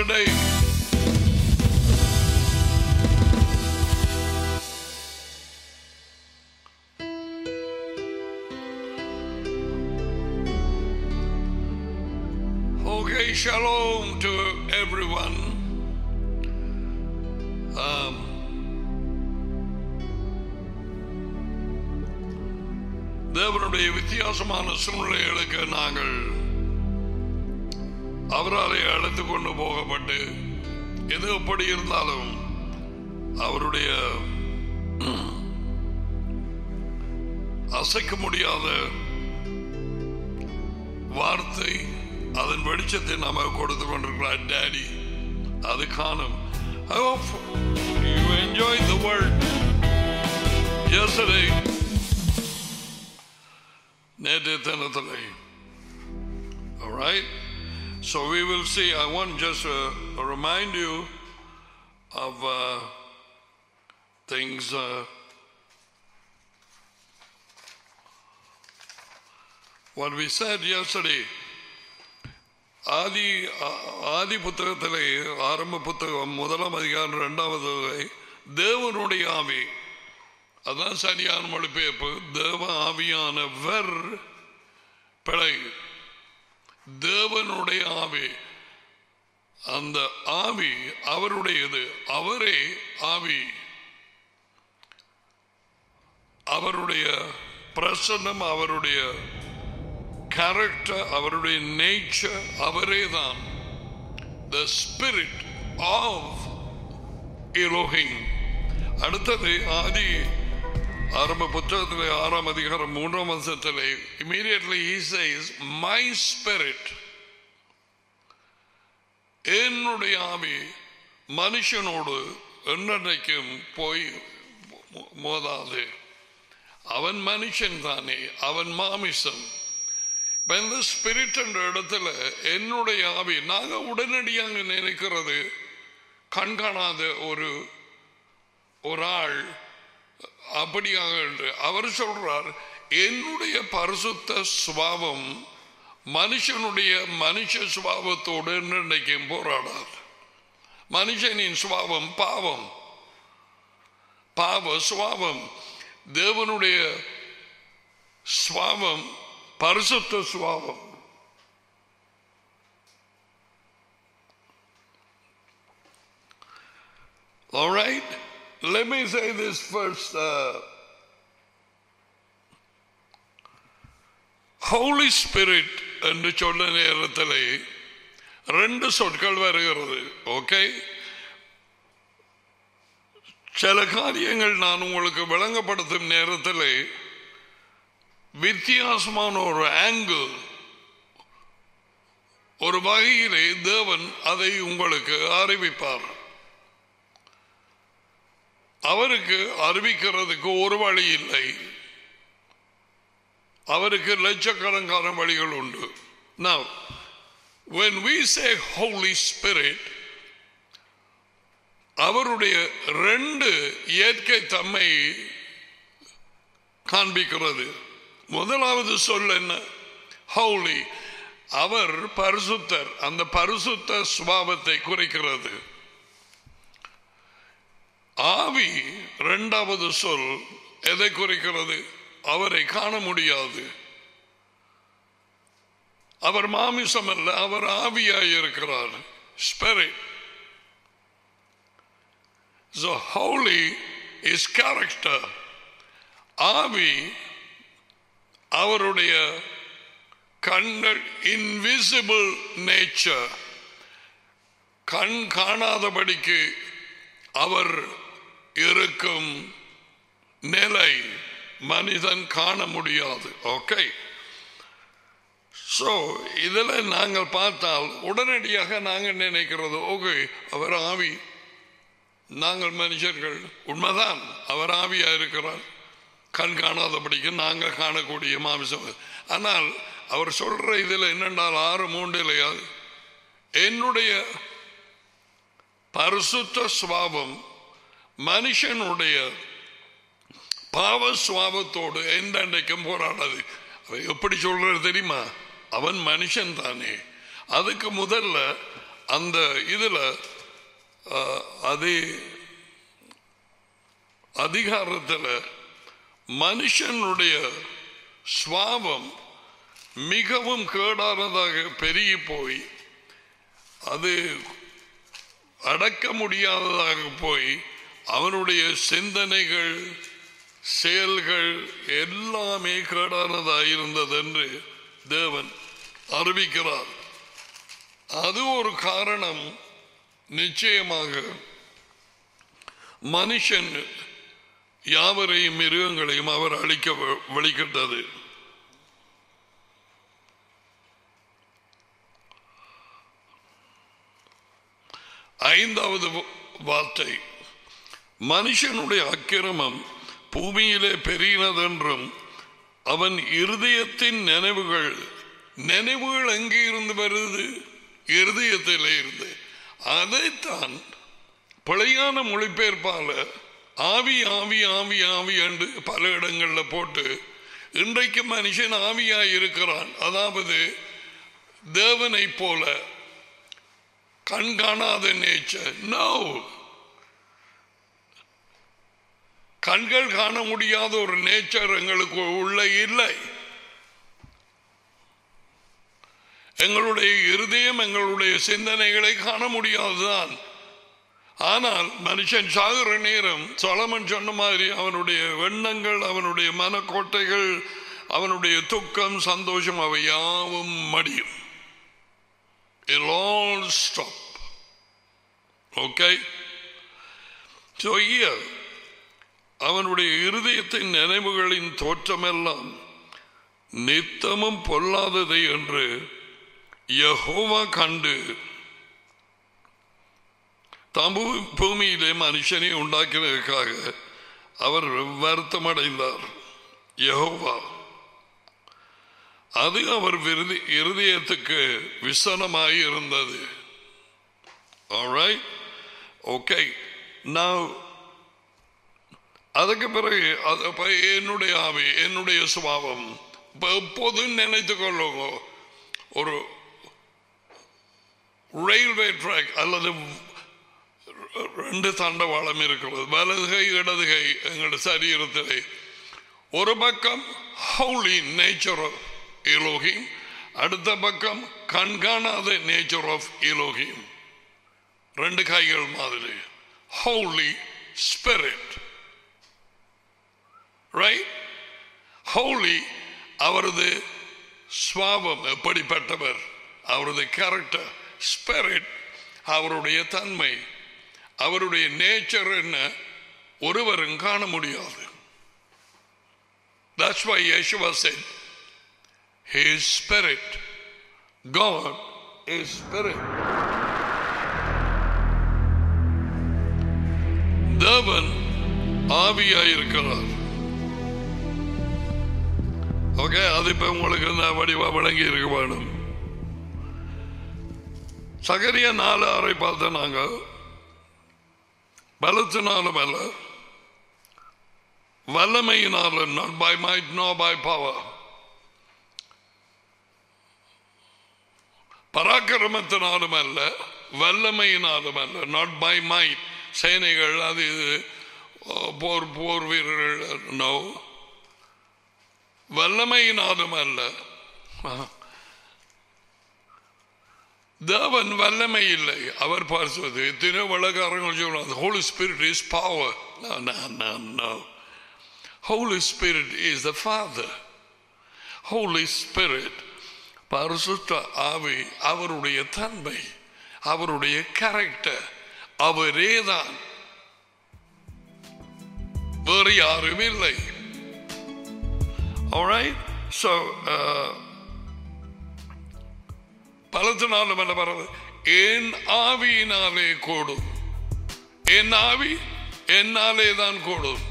today. Okay, shalom to everyone. தேவனுடைய வித்தியாசமான சூழ்நிலைகளுக்கு நாங்கள் அவராலே அழைத்து கொண்டு போகப்பட்டு எது எப்படி இருந்தாலும் அவருடைய அசைக்க முடியாத வார்த்தை அதன் வெளிச்சத்தை நாம கொடுத்து கொண்டிருக்கிறார் டாடி. அது காணும். I hope you enjoyed the word yesterday. நேற்று தினத்திலே. All right. So we will see. I want just to remind you of things. What we said yesterday. ஆதி புத்தகத்திலே ஆரம்ப புத்தகம் 1ஆம் அதிகாரம் 2வது தேவனுடைய ஆவி, அதான் சரியான மொழிபெயர்ப்பு. தேவ ஆவியானவர் பிழை, தேவனுடைய ஆவி. அந்த ஆவி அவருடையது, அவரே ஆவி. அவருடைய பிரசன்னம், அவருடைய கேரக்டர், அவருடைய நேச்சர் அவரே தான். The Spirit of Elohim. அடுத்தது ஆதி ஆரம்ப புத்தகத்திலே 6ஆம் அதிகாரம் 3ஆம் வசனத்திலே immediately he says my spirit, என்னுடைய ஆவி மனுஷனோடு என்னைக்கும் போய் மோதாது. அவன் மனுஷன் தானே, அவன் மாமிசம். இந்த ஸ்பிரிட் என்ற இடத்துல என்னுடைய ஆவி, நாங்க உடனடியாக நினைக்கிறது கண்காணாத ஒரு ஆள் அப்படியாக. அவர் சொல்றார் என்னுடைய பரிசுத்த சுபாவம் மனுஷனுடைய மனுஷ சுபாவத்தோடு நிர்ணயிக்கும் போராடார். மனுஷனின் சுபாவம் பாவம், பாவ சுபாவம். தேவனுடைய சுபாவம் பரிசுத்த சுபாவம். All right, let me say this first. Holy Spirit என்று சொன்ன நேரத்திலே 2 சொற்கள் வருகிறது. ஓகே, சில காரியங்கள் நான் உங்களுக்கு விளங்கப்படுத்தும் நேரத்திலே வித்தியாசமான ஒரு ஆங்கிள், ஒரு வகையிலே தேவன் அதை உங்களுக்கு அறிவிப்பார். அவருக்கு அறிவிக்கிறதுக்கு ஒரு வழி இல்லை, அவருக்கு லட்சக்கணக்கான வழிகள் உண்டு. Now, when we say Holy Spirit, அவருடைய 2 இயற்கை தன்மை காண்பிக்கிறது. முதலாவது சொல் என்ன? ஹோலி. அவர் பரிசுத்தர். அந்த பரிசுத்த சுபாவத்தை குறிக்கிறது. ஆவி 2வது சொல் எதை குறிக்கிறது? அவரை காண முடியாது. அவர் மாமிசம் அல்ல, அவர் ஆவியாய் இருக்கிறார். Spirit. So holy is character. ஆவி அவருடைய கண்கள், இன்விசிபிள் நேச்சர், கண் காணாதபடிக்கு அவர் இருக்கும் நிலை மனிதன் காண முடியாது. ஓகே, ஸோ இதில் நாங்கள் பார்த்தால் உடனடியாக நாங்கள் நினைக்கிறது ஓகே அவர் ஆவி, நாங்கள் மனுஷர்கள். உண்மைதான், அவர் ஆவியாக இருக்கிறார். கண் காணாதபடிக்கு நாங்கள் காணக்கூடிய மாமிசம். ஆனால் அவர் சொல்ற இதில் என்னென்றால் 6:3 என்னுடைய பரிசுத்த சுபாவம் மனுஷனுடைய பாவ சுபாவத்தோடு எந்தண்டைக்கும் போராடாது. எப்படி சொல்றது தெரியுமா? அவன் மனுஷன் தானே. அதுக்கு முதல்ல அந்த இதில் அதே அதிகாரத்தில் மனுஷனுடைய சுவாபம் மிகவும் கேடானதாக பெருகி போய் அது அடக்க முடியாததாக போய் அவனுடைய சிந்தனைகள் செயல்கள் எல்லாமே கேடானதாக இருந்தது என்று தேவன் அறிவிக்கிறார். அது ஒரு காரணம். நிச்சயமாக மனுஷன் யாவரையும் மிருகங்களையும் அவர் அழிக்க வழிகிட்டது. ஐந்தாவது வார்த்தை, மனுஷனுடைய அக்கிரமம் பூமியிலே பெருகினதென்றும் அவன் இருதயத்தின் நினைவுகள் எங்கே இருந்து வருது? இருதயத்திலே இருந்து. அதைத்தான் பழையான மொழிபெயர்ப்பால ஆவி ஆவி ஆவி ஆவி என்று பல இடங்களில் போட்டு இன்றைக்கு மனுஷன் ஆவியாய் இருக்கிறான். அதாவது தேவனை போல கண்காணாத நேச்சர். நோ, கண்கள் காண முடியாத ஒரு நேச்சர் எங்களுக்கு உள்ள இல்லை. எங்களுடைய இருதயம் எங்களுடைய சிந்தனைகளை காண முடியாதுதான். ஆனால் மனுஷன் சாகுற நேரம் சொலமன் சொன்ன மாதிரி அவனுடைய எண்ணங்கள், அவனுடைய மனக்கோட்டைகள், அவனுடைய துக்கம், சந்தோஷம் அவை யாவும் மடியும். It'll all stop. Okay? So here, அவனுடைய இருதயத்தின் நினைவுகளின் தோற்றமெல்லாம் நித்தமும் பொல்லாததை என்று யெகோவா கண்டு பூமியிலே மனுஷனை உண்டாக்கினதற்காக அவர் வருத்தமடைந்தார். யெகோவா அது அவர் இருதயத்துக்கு விசனமாய் இருந்தது. Alright? Okay. Now அதுக்கு பிறகு என்னுடைய ஆவி, என்னுடைய சுபாவம் எப்போதும் நினைத்துக் கொள்ளுங்க. ஒரு ரயில்வே ட்ராக் அல்லது ரெண்டு தண்டவாளம் இருக்கிறது, வலதுகை இடதுகை எங்களுடைய சரீரத்திலே. ஒரு பக்கம் ஹோலி நேச்சர் ஆஃப் எலோஹிம், அடுத்த பக்கம் கண்காணாத நேச்சர் ஆஃப் எலோஹிம். ரெண்டு கைகள் மாதிரி. Holi spirit, right? ஹோலி அவரது சுவாபம் எப்படிப்பட்டவர், அவரது கேரக்டர். ஸ்பிரிட் அவருடைய தன்மை, அவருடைய நேச்சர் என்ன ஒருவரும் காண முடியாது. That's why Yeshua said, His spirit, God is spirit. தேவன் ஆவியாயிருக்கிறார். ஓகே, அது இப்ப உங்களுக்கு வடிவா விளங்கி இருக்க வேணும். சகரியா 4:6 பார்த்த நாங்க பலத்தினாலும் அல்ல வல்லமையினாலும், not by might nor by power, பராக்கிரமத்தினாலும் அல்ல வல்லமையினாலும் அல்ல, not by might, சேனைகள் அது போர் வீரர்கள், நோ, வல்லமையினாலும் அல்ல. தேவன் வல்லமை இல்லை. அவர் பார்ப்பது எத்தனை வழக்காரங்கள் சொல்றாங்க, Holy Spirit is power. No. Holy Spirit is the Father. Holy Spirit, பரிசுத்த ஆவி, அவருடைய தன்மை, அவருடைய கேரக்டர், அவரேதான், வேறு யாரும் இல்லை. Alright? So பலத்தினாலும் அல்ல பரவது, என் ஆவியினாலே கூடும். என் ஆவி என்னாலே தான் கூடும்,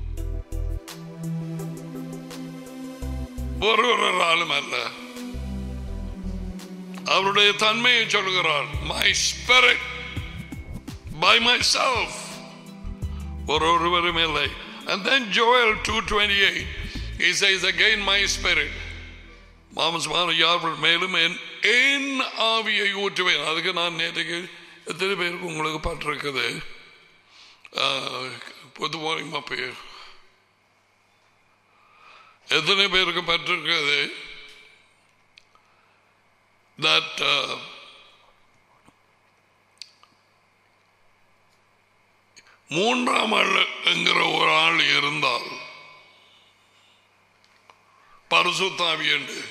ஒருவராலும் அல்ல. அவருடைய தன்மையை சொல்கிறார், my spirit by myself, ஒருவரும் இல்லை. And then Joel 2:28, he says again, my spirit. மாம்சமான யார்கள் மேலும் என் ஆவியை ஊற்றுவேன். அதுக்கு நான் நேற்றுக்கு எத்தனை பேருக்கு உங்களுக்கு பட்டிருக்குது? பொதுவாக பேர் எத்தனை பேருக்கு பட்டிருக்கிறது? that மூன்றாம் ஆள் என்கிற ஒரு ஆள் இருந்தால் பரிசுத்த ஆவி என்று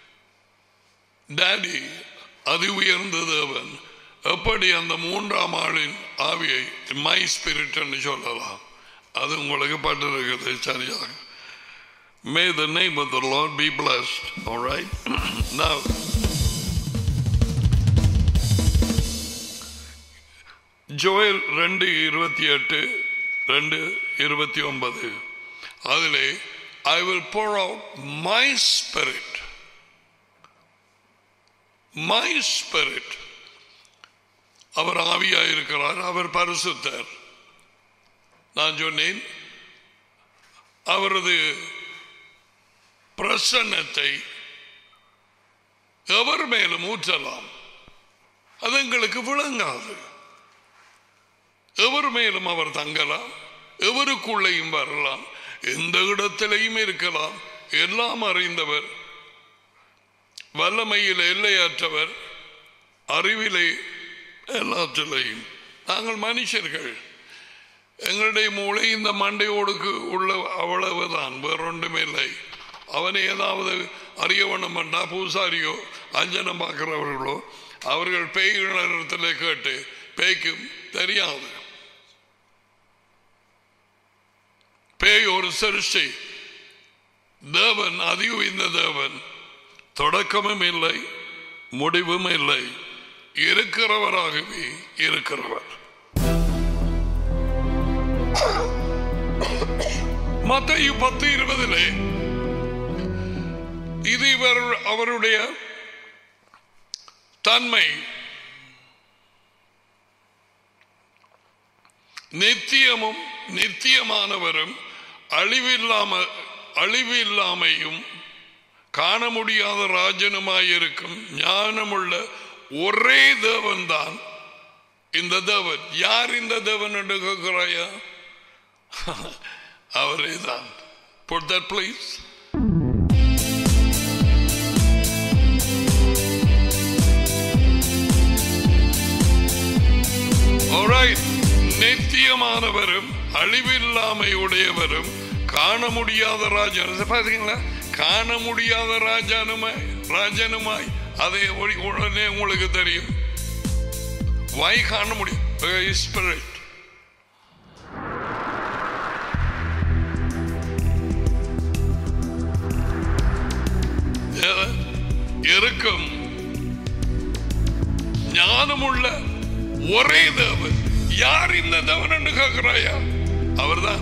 டாடி அதி உயர்ந்த தேவன் எப்படி அந்த மூன்றாம் ஆளின் ஆவியை மை ஸ்பிரிட் என்று சொல்லலாம். அது உங்களுக்கு பட்டிருக்கிறது சரியாக. May the name of the Lord be blessed. All right. Now Joel 2:28 2:29 அதிலே I will pour out my spirit. My spirit. அவர் ஆவியாயிருக்கிறார், அவர் பரிசுத்தர். நான் சொன்னேன் அவரது பிரசன்னத்தை எவர் மேலும் ஊற்றலாம், அது எங்களுக்கு விளங்காது. எவர் மேலும் அவர் தங்கலாம், எவருக்குள்ளேயும் வரலாம், எந்த இடத்திலையும் இருக்கலாம். எல்லாம் அறிந்தவர், வல்லமையில் எல்லையற்றவர், அறிவிலே எல்லாத்திலையும். நாங்கள் மனுஷர்கள், எங்களுடைய மூளை இந்த மண்டையோடுக்கு உள்ள அவ்வளவுதான், வேறொன்றுமே இல்லை. அவனை ஏதாவது அறிய வேணும் என்றா பூசாரியோ அஞ்சனம் பார்க்கிறவர்களோ அவர்கள் பேய்களிடத்தில் கேட்டு பேய்க்கும் தெரியாது. பேய் ஒரு சிருஷ்டி, தேவன் அதியுந்த தேவன், தொடக்கமும் இல்லை முடிவும் இல்லை, இருக்கிறவராகவே இருக்கிறவர். மத்தேயு 10:20 இது அவருடைய தன்மை. நித்தியமும் நித்தியமானவரும் அழிவில்லாமையும் காண முடியாத ராஜனுமாயிருக்கும் ஞானமுள்ள ஒரே தேவன் தான் இந்த தேவன். யார் இந்த தேவன் என்று கேட்கிறாயா? அவரே தான். Put that please. Alright. நித்தியமானவரும் அழிவில்லாமை உடையவரும் காண முடியாத ராஜன். பாத்தீங்களா? காண முடியாத ராஜனுமாய் அதை உடனே உங்களுக்கு தெரியும். வாய் காண முடியும். ஸ்பிரிட் இருக்கும் ஞானமுள்ள ஒரே தேவன். யார் இந்த தேவன் என்று கேட்கிறாயா? அவர்தான்.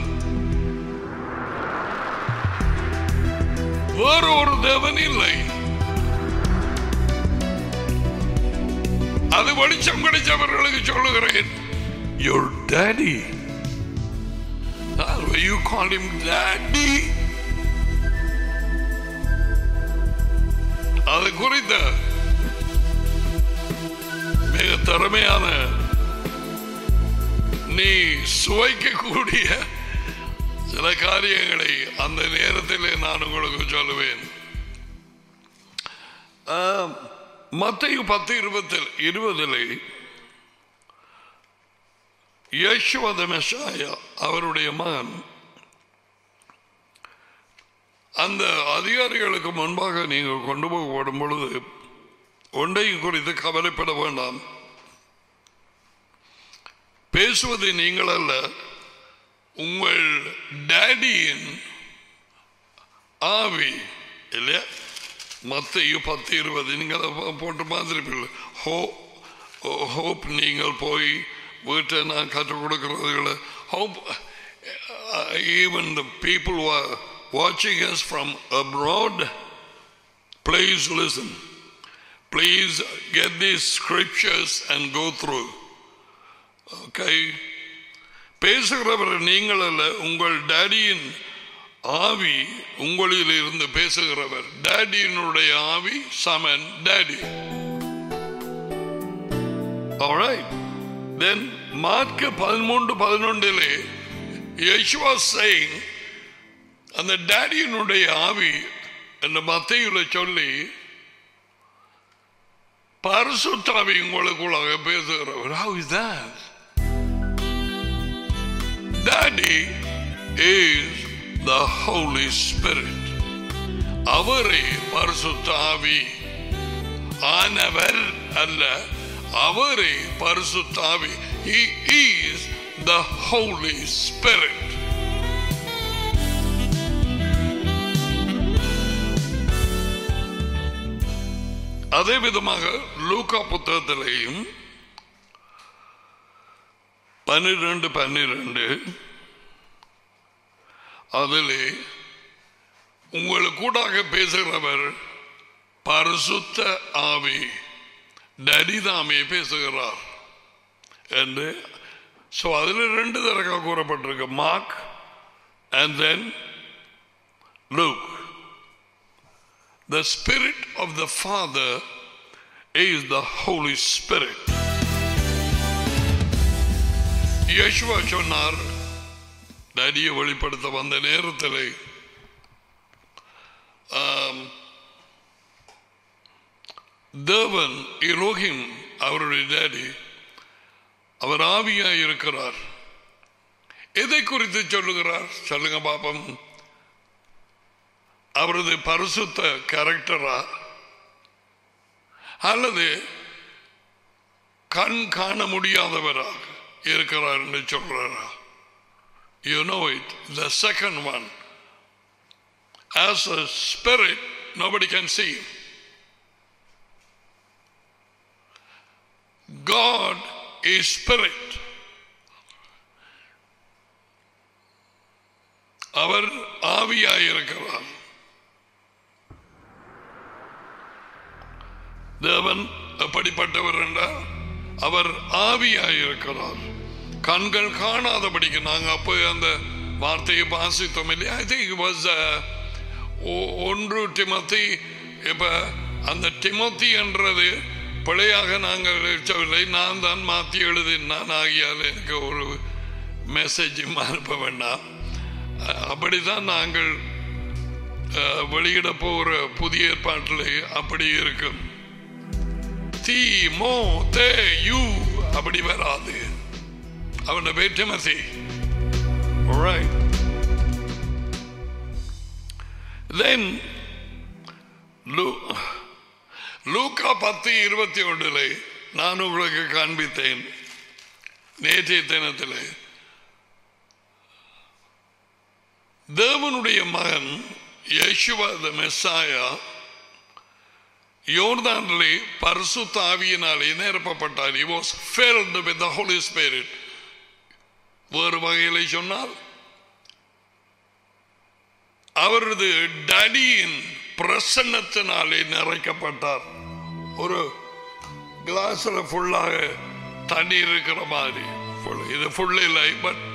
வேறு ஒரு தேவன் இல்லை. அது வெளிச்சம் கிடைச்சவர்களுக்கு சொல்லுகிறேன். Your daddy. You call him daddy. அது குறித்த மிக திறமையான நீ சுவைக்கக்கூடிய சில காரியங்களை அந்த நேரத்தில் நான் உங்களுக்கு சொல்லுவேன். மத்தேயு 10:20 யேசுவா மெஷாயா அவருடைய மகன் அந்த அதிகாரிகளுக்கு முன்பாக நீங்கள் கொண்டு போகப்படும் பொழுது ஒன்றையும் குறித்து கவலைப்பட வேண்டாம். பேசுவது நீங்கள் அல்ல, உங்கள் டேடியின் ஆவி இல்லையா? மத்தேயு 10:20 நீங்கள் போட்டு பார்த்துருப்பீர்கள். ஹோப் நீங்கள் போய் வீட்டை நான் கற்றுக் கொடுக்கிறதுகளை hope even the people who are watching us from abroad, please listen. Please get these scriptures and go through. Okay? பேசுகிறவர் நீங்கள் அல்ல, உங்கள் டாடியின் ஆவி உங்களில் இருந்து பேசுகிறவர். டாடியினுடைய ஆவி சமன் daddy. Alright. Then Mark 13:11 Yeshua saying அந்த டாடியினுடைய ஆவி என்ற மத்தேயுல சொல்லி பரிசுத்த ஆவி உங்களுக்குள்ளாக பேசுகிறவர். How is that? Daddy is the Holy Spirit. அவரே பரிசுத்த ஆவி. ஆனவர் அல்ல, அவரே பரிசுத்த ஆவி. He is the Holy Spirit. அதே விதமாக லூக்கா புத்தகத்திலேயும் 12:12 அதிலே உங்களுக்கு கூடாக பேசுகிறவர் பரிசுத்த ஆவி, டடிதாமே பேசுகிறார் என்று. ஸோ அதில் 2 தடவை கூறப்பட்டிருக்கு, Mark and then Luke. The Spirit of the Father is the Holy Spirit. Yeshua சொன்னார், டாடியை வெளிப்படுத்த வந்த நேரத்தில் தேவன் எலோஹிம் அவருடைய டாடி அவர் ஆவியாய் இருக்கிறார். எதை குறித்து சொல்லுகிறார் சொல்லுங்க பாப்பம்? அவரது பரிசுத்த கேரக்டரா அல்லது கண் காண முடியாதவராக இருக்கிறார் என்று சொல்றாரா? You know it, the second one. As a spirit, nobody can see him. God is spirit. அவர் ஆவியாயிருக்கிறார். தேவன் எப்படிப்பட்டவர் என்றால் அவர் ஆவியாயிருக்கிறார். கண்கள் காணாதபடிக்கு நாங்கள் அப்போ அந்த வார்த்தையை வாசித்தோம் இல்லையா? I think was 1 Timothy. இப்ப அந்த டிமோத்தி என்றது பிழையாக நாங்கள் எழுதவில்லை, நான் தான் மாற்றி எழுதினான். ஆகியால் எனக்கு ஒரு மெசேஜ் அனுப்ப வேண்டாம். அப்படித்தான் நாங்கள் வெளியிட போகிற புதிய ஏற்பாட்டில் அப்படி இருக்கும். தீமோத்தேயு அப்படி வராது, அவன் பேர் டிமோத்தி. Alright. Then லூக்கா 10:21 நான் உங்களுக்கு காண்பித்தேன் நேற்றைய தினத்தில். தேவனுடைய மகன் யேசுவா தி மெஸ்ஸாயா யோர்தானிலே பரிசுத்த ஆவியினாலே நிரப்பப்பட்டார். He was filled with the Holy Spirit. வேறு வகையில் சொன்னால் அவரது டடியின் பிரசன்னத்தினாலே நிறைக்கப்பட்டார். ஒரு கிளாஸ்ல ஃபுல்லாக தண்ணி இருக்கிற மாதிரி, இது ஃபுல் இல்லை, but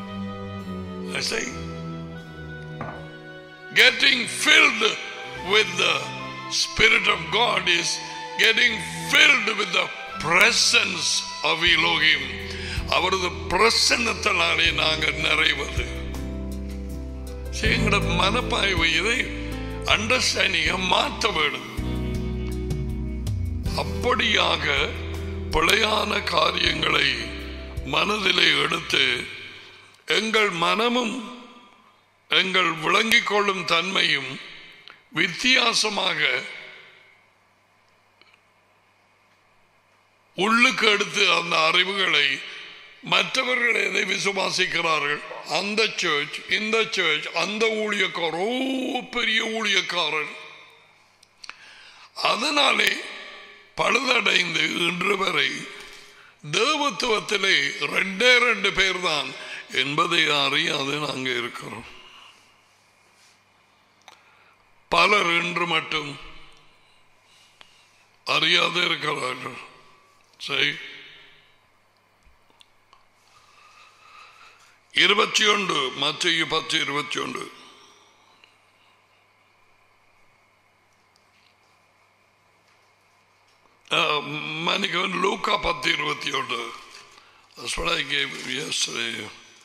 getting filled with the Spirit of God is getting filled with the presence of Elohim. அவரது பிரசன்னத்தினாலே நாங்கள் நிறைவது. எங்களோட மனப்பாய்வு இதை அண்டர்ஸ்டாண்டிங்க மாற்ற வேண்டும். அப்படியாக பிழையான காரியங்களை மனதிலே எடுத்து எங்கள் மனமும் எங்கள் விளங்கிக் கொள்ளும் தன்மையும் வித்தியாசமாக உள்ளுக்கு எடுத்து அந்த அறிவுகளை மற்றவர்கள் எதை விசுவாசிக்கிறார்கள், அந்த சர்ச் இந்த சர்ச் அந்த ஊழியக்காரர் பெரிய ஊழியக்காரர், அதனாலே பழுதடைந்து இன்று வரை தேவத்துவத்திலே 2 பேர் தான் என்பதை அறியாது நாங்கள் இருக்கிறோம். பலர் இன்று மட்டும் அறியாது இருக்கிறார்கள். சரி, 21 மத்தேயு 10:21 10:21. That's what I gave yesterday.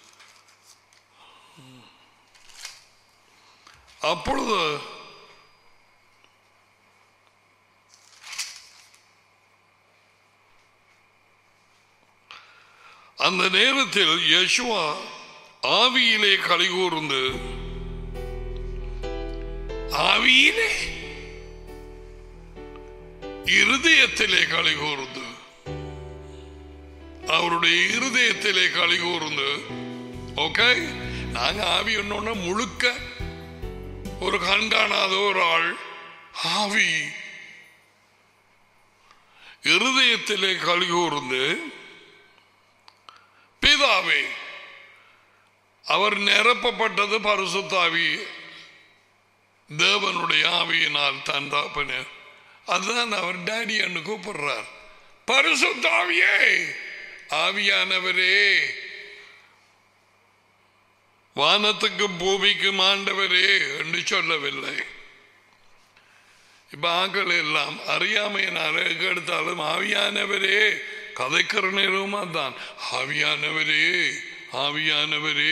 அப்பொழுது அந்த நேரத்தில் யெஷுவா ஆவியிலே கலிகூர்ந்து, ஆவியிலே இருதயத்திலே கலிகூர்ந்து, அவருடைய இருதயத்திலே கலிகூர்ந்து. ஓகே, நாங்க ஆவி ஒன்னொன்னு முழுக்க ஒரு கண்காணாத ஒரு ஆள், ஆவி இருதயத்திலே கலிகூர்ந்து, பிதாவே, அவர் நிரப்பப்பட்டது பரிசுத்த ஆவி, தேவனுடைய ஆவியினால் தன் தகப்பனே. அதுதான் அவர் டாடி என்று கூப்பிடுறார். பரிசுத்த ஆவியே, ஆவியானவரே, வானத்துக்கும் பூமிக்கும் ஆண்டவரே என்று சொல்லவில்லை. இப்ப ஆக்கள் எல்லாம் அறியாமையினால எடுத்தாலும் ஆவியானவரே கதைக்கிற நேரமா தான், ஆவியானவரே ஆவியானவரே.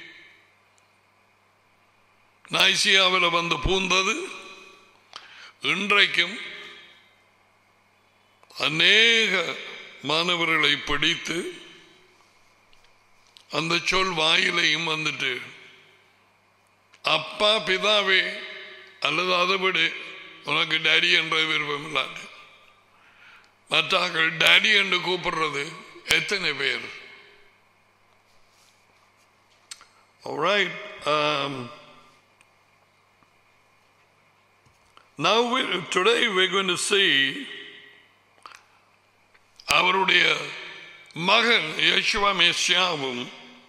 நைசியாவில் வந்து பூந்தது இன்றைக்கும் அநேக மாணவர்களை பிடித்து அந்த சொல் வாயிலையும் வந்துட்டு, அப்பா பிதாவே அல்லது அதை விட உனக்கு டாடி என்ற விருப்பம் இல்லாது மற்றாக்கள் டாடி என்று கூப்பிடுறது எத்தனை பேர்? Alright, now today we're going to see அவருடைய மகன் யெஷுவா மெசியாவும்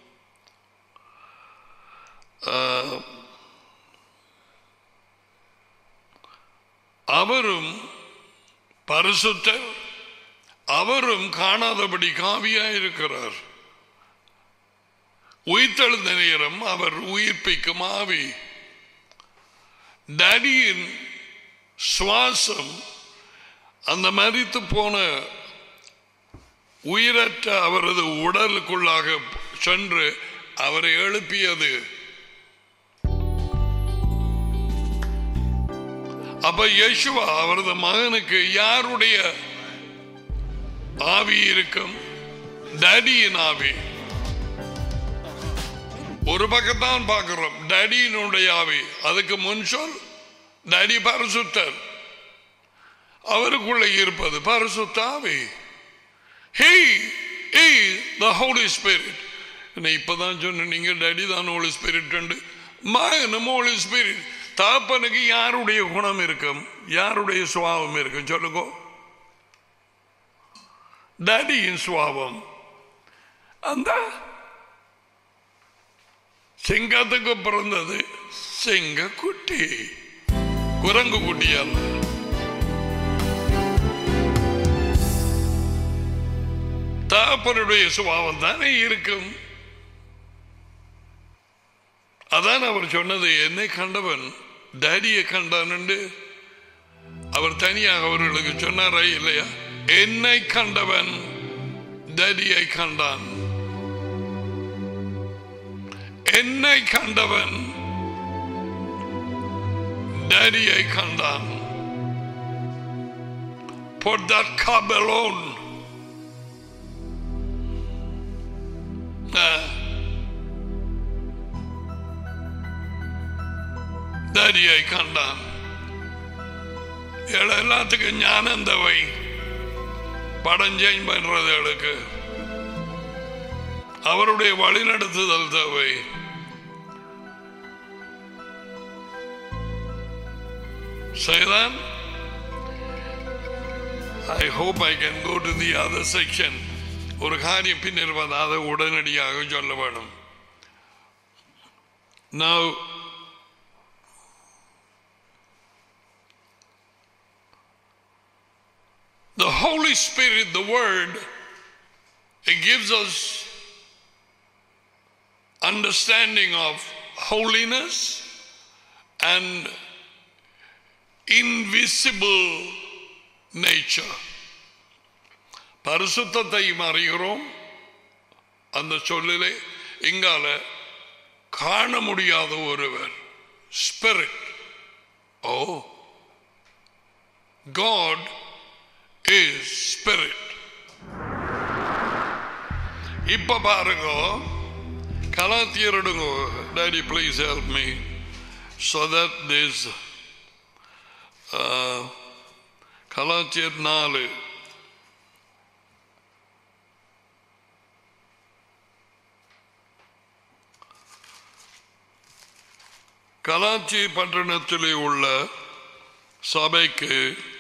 அவரும் பரிசுத்தர், அவரும் காணாதபடி காவியாயிருக்கிறார். உயிர்த்தெழுந்த நேரம் அவர் உயிர்ப்பிக்கும் ஆவி. டாடியின் சுவாசம் அந்த மரித்து போன உயிரற்ற அவரது உடலுக்குள்ளாக சென்று அவரை எழுப்பியது. அப்ப யெஷுவா அவரது மகனுக்கு யாருடைய ஆவி இருக்கும்? டாடியின் ஆவி. ஒரு பக்கத்தான் பார்க்கிறோம் டாடியினுடைய ஆவி. அதுக்கு முன் சொல் டாடி பரிசுத்தர், அவருக்குள்ள இருப்பது பரிசுத்த ஆவி. He is the Holy Spirit. இப்பதான் சொன்ன நீங்க டாடி தான் Holy Spirit. மகனும் Holy Spirit. தாப்பனுக்கு யாருடைய குணம் இருக்கும், யாருடைய சுவாபம் இருக்கும் சொல்லுங்க? டாடியின் சுவாபம். அந்த சிங்கத்துக்கு பிறந்தது சிங்க குட்டி, குரங்கு குட்டி அல்ல. தாப்பனுடைய சுபாவம் தானே இருக்கும். அதான் அவர் சொன்னது, என்னை கண்டவன் டாடியை கண்டான் என்று அவர் தனியாக அவர்களுக்கு சொன்னாரா இல்லையா? என்னை கண்டவன் டாடியை கண்டான், என்னை கண்டவன் டாடியை கண்டான். Put that cup alone. டாடியை கண்டான். எல்லாத்துக்கும் ஞானம் தேவை, படஞ்சேஞ்ச் பண்றதுக்கு அவருடைய வழிநடத்துதல் தேவை. Sayதான், I hope I can go to the other section. ஒரு காரியம் பின்னர் அதை உடனடியாக சொல்ல வேணும். Now the Holy Spirit, the Word, it gives us understanding of holiness and invisible nature. பரிசுத்தத்தையும் அறிகிறோம். அந்த சொல்லிலே இங்கால காண முடியாத ஒருவர் spirit. Oh, God is spirit. இப்ப பாருங்க, கலாத்தியர் எடுங்க. Daddy, please help me so that this கலாத்தியர் 4 கலாத்திய பட்டணத்திலே உள்ள சபைக்கு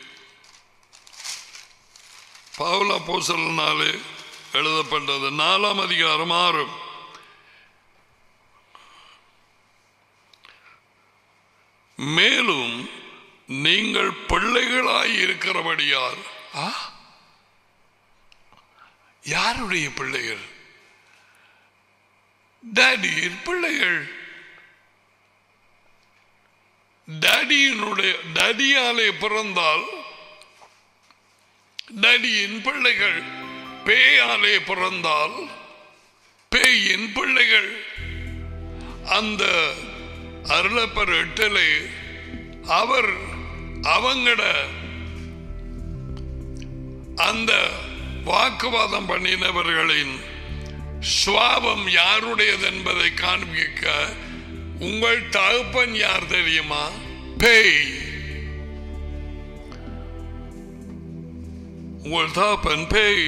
பவுல் அப்போஸ்தலனாலே எழுதப்பட்டது 4ஆம் அதிகாரம் 6. மேலும் நீங்கள் பிள்ளைகளாய் இருக்கிறபடியால். யாருடைய பிள்ளைகள்? டாடியின் பிள்ளைகள். டாடியாலே பிறந்தால் டாடியின் பிள்ளைகள். பேயாலே பிறந்தால் பேயின் பிள்ளைகள். அந்த அருளப்பர் 8 அவர் அவங்கட அந்த வாக்குவாதம் பண்ணினவர்களின் சுவாபம் யாருடையது என்பதை காண்பிக்க, உங்கள் தகப்பன் யார் தெரியுமா? பேய். உங்கள் தகப்பன் பேய்.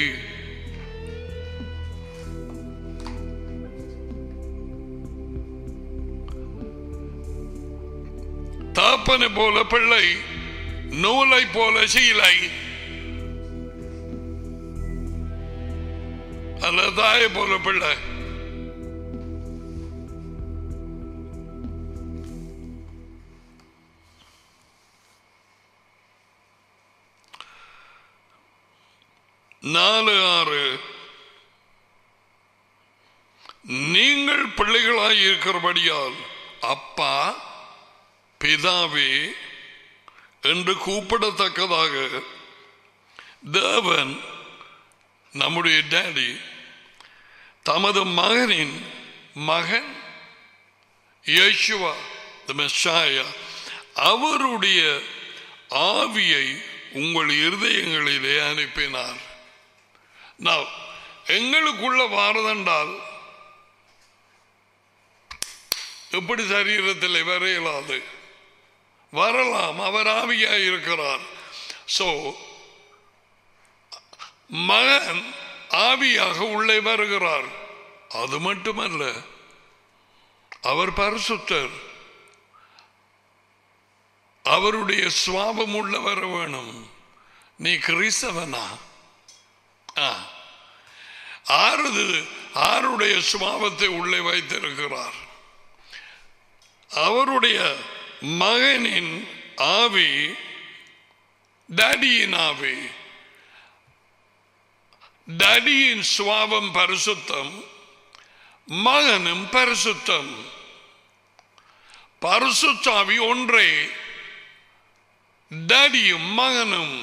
தகப்பனை போல பிள்ளை, நூலை போல சீலை, அல்ல தாயை போல பிள்ளை. நாலு 6 நீங்கள் பிள்ளைகளாய் இருக்கிறபடியால் அப்பா பிதாவே என்று கூப்பிடத்தக்கதாக தேவன் நம்முடைய டாடி தமது மகனின் மகன் யேசுவா தி மெஸ்ஸாயா அவருடைய ஆவியை உங்கள் இருதயங்களிலே அனுப்பினார். எங்களுக்குள்ள வாரதென்றால் எப்படி சரீரத்தில் வரையலாது? வரலாம், அவர் ஆவியாய் இருக்கிறார். சோ மகன் ஆவியாக உள்ளே வருகிறார். அது மட்டுமல்ல, அவர் பரிசுத்தர். அவருடைய சுவாபம் உள்ள வர வேணும். நீ கிறிஸ்தவனா? ஆருடைய சுவாபத்தை உள்ளே வைத்திருக்கிறார். அவருடைய மகனின் ஆவி, டாடியின் ஆவி. டாடியின் சுவாபம் பரிசுத்தம், மகனும் பரிசுத்தம். பரிசுத்தாவி ஒன்றே, டாடியும் மகனும்.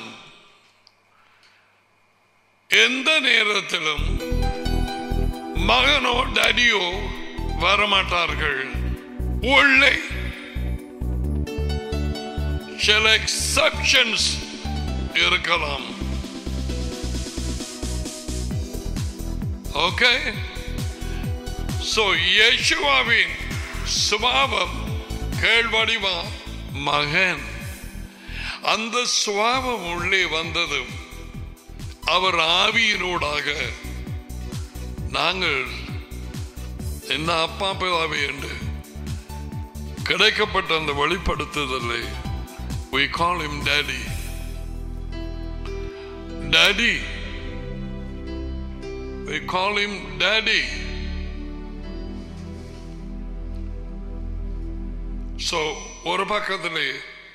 எந்த நேரத்திலும் மகனோ டாடியோ வரமாட்டார்கள். உள்ளே சில எக்ஸெப்ஷன்ஸ் இருக்கலாம். ஓகே, சோ யேசுவாவின் சுபாவம் கேள்வடிவா மகன். அந்த சுபாவம் உள்ளே வந்ததும் அவர் ஆவியினூடாக நாங்கள் என்ன அப்பா பிதாவே என்று கிடைக்கப்பட்ட அந்த வெளிப்படுத்துதலை we call him daddy. Daddy, we call him daddy. So ஒரு பக்கத்திலே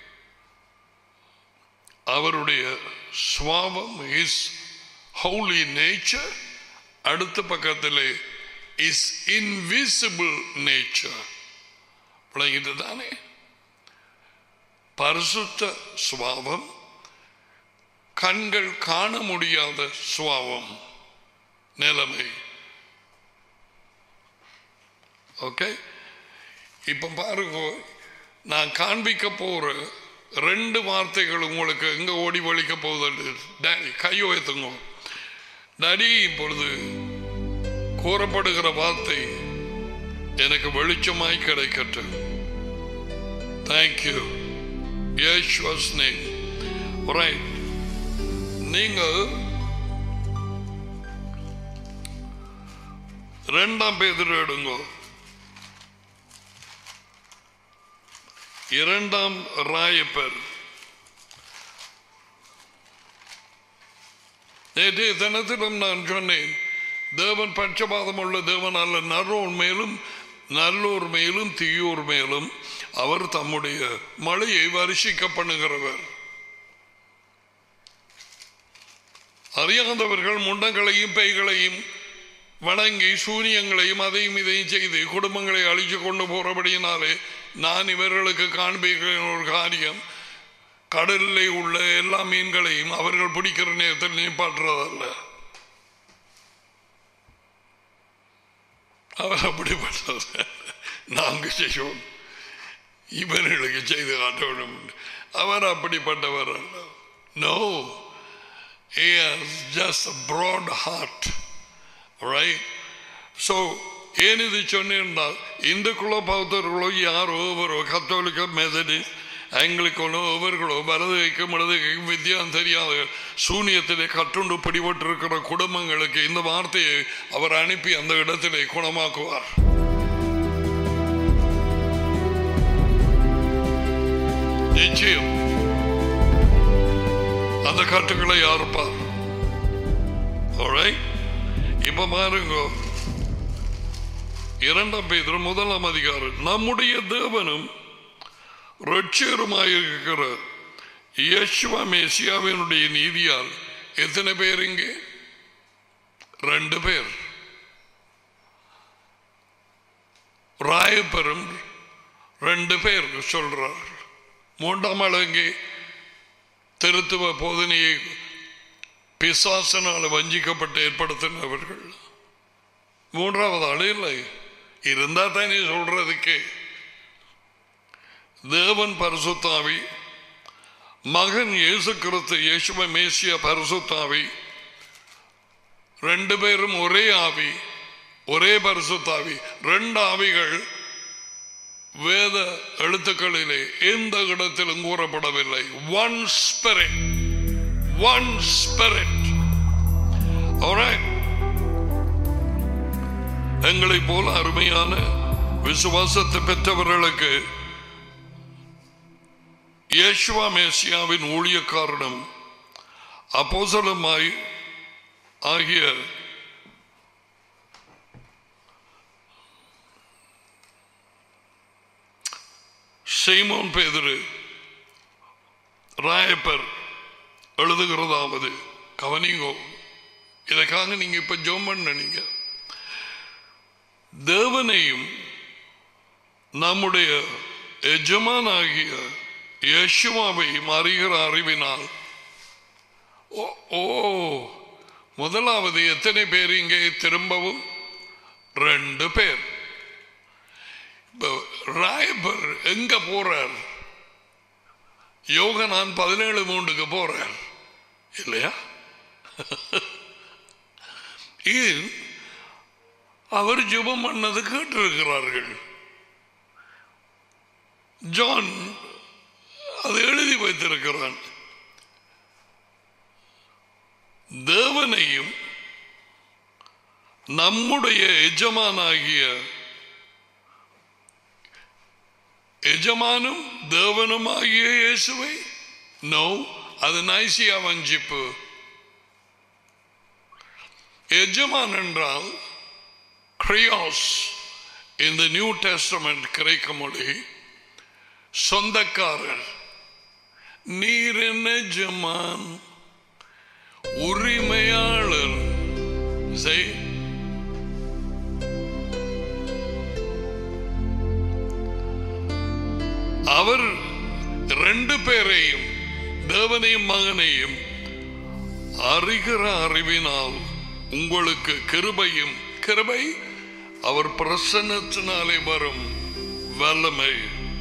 அவருடைய சுவாபம், his holy nature, அடுத்த பக்கத்திலே is invisible nature. விளங்கிட்டு தானே? பரிசுத்த சுவாபம், கண்கள் காண முடியாத சுபாவம் நிலைமை. ஓகே, இப்ப பாருங்க, நான் காண்பிக்க போற 2 வார்த்தைகள் உங்களுக்கு எங்க ஓடி வலிக்க போகுது. டாடி கையோ ஏத்துங்க. டாடி, இப்பொழுது கூறப்படுகிற வார்த்தை எனக்கு வெளிச்சமாய் கிடைக்கட்டும். தேங்க்யூ. இயேசுவின் நேம். ரைட், நீங்கள் 2 பேதுரு எடுங்க. 2 ராயப்பர். நேற்றைய தினத்திலும் நான் சொன்னேன், தேவன் பட்சபாதம் உள்ள தேவன் அல்ல. நல்லோர் மேலும் தீயோர் மேலும் அவர் தம்முடைய மழையை வருஷிக்க பண்ணுகிறவர். அறியாதவர்கள் முண்டங்களையும் பேய்களையும் வணங்கி சூனியங்களையும் அதையும் இதையும் செய்து குடும்பங்களை அழிச்சு கொண்டு போறபடியினாலே நான் இவர்களுக்கு காண்பிக்கிற ஒரு காரியம், கடலில் உள்ள எல்லா மீன்களையும் அவர்கள் பிடிக்கிற நேரத்தில் நீப்பாற்றுறதல்ல. அவர் அப்படிப்பட்டது. நாங்கள் செய்வோம், இவர்களுக்கு செய்து காட்ட வேண்டும். அவர் அப்படிப்பட்டவர் அல்ல. No, he has just a broad heart. Right? So, ஏன் இது சொன்னால், இந்துக்களோ பௌத்தர்களோ யாரோ ஒவ்வொரு கத்தோலிக்க மெதடிஸ்ட் ஆங்கிலிக்கனோ ஒவ்வொருகளோ வலதுகைக்கும் இடதுகைக்கும் வித்தியாசம் தெரியாத சூனியத்திலே கட்டுண்டு பிடிபட்டிருக்கிற குடும்பங்களுக்கு இந்த வார்த்தையை அவர் அனுப்பி அந்த இடத்திலே குணமாக்குவார். நிச்சயம் அந்த கட்டுகளை யாருப்பார். இப்ப பாருங்க, 2 பேதுரு 1 அதிகாரம். நம்முடைய தேவனும் ரட்சகருமாயிருக்கிற யேசுவா மேசியாவினுடைய நீதியால் எத்தனை பேர் இங்கே? 2 பேர். ராயப்பெரும் 2 பேர் சொல்றார். 3ஆம் ஆள் இங்கே திருத்துவ போதனையை பிசாசனால் வஞ்சிக்கப்பட்டு ஏற்படுத்தினவர்கள். 3ஆவது ஆள் இல்லை. இருந்தா தானே சொல்றதுக்கு. தேவன் பரிசுத்தாவி, மகன் இயேசு கிறிஸ்து இயேசுவ மேசியா பரிசுத்தாவி, 2 பேரும் ஒரே ஆவி, ஒரே பரிசுத்தாவி. 2 ஆவிகள் வேத எழுத்துக்களிலே எந்த இடத்திலும் கூறப்படவில்லை. One spirit, one spirit. Alright, எங்களை போல அருமையான விசுவாசத்தை பெற்றவர்களுக்கு யேசுவா மேசியாவின் ஊழியக்காரனும் அப்போஸ்தலனுமாய் ஆகிய சீமோன் பேதுரு ராயப்பர் எழுதுகிறதாவது, கவனிங்கோ, இதற்காக நீங்க இப்ப ஜெபம் பண்ணீங்க. தேவனையும் நம்முடைய எஜமானாகிய யேசுவாவையும் அறிகிற அறிவினால். முதலாவது எத்தனை பேர் இங்கே? திரும்பவும் 2 பேர். ராயப்பர் எங்க போறார்? யோகனான் 17:3 போறார் இல்லையா? அவர் ஜெபம் பண்ணது கேட்டிருக்கிறார்கள். ஜான் அது எழுதி வைத்திருக்கிறான். தேவனையும் நம்முடைய எஜமானாகிய எஜமானும் தேவனும் ஆகிய இயேசுவை. நோ, அது நைசியா வஞ்சிப்பு. எஜமான் என்றால் கிரியோஸ். இந்த நியூ டெஸ்டமெண்ட் கிரேக்க மொழி சொந்தக்காரர். நீர் என்ன எஜமான், உரிமையாளர். அவர் 2 பேரையும், தேவனையும் மகனையும் அறிகிற அறிவினால் உங்களுக்கு கிருபையும், கிருபை அவர் பிரசன்னத்தினாலே வரும் வல்லமை,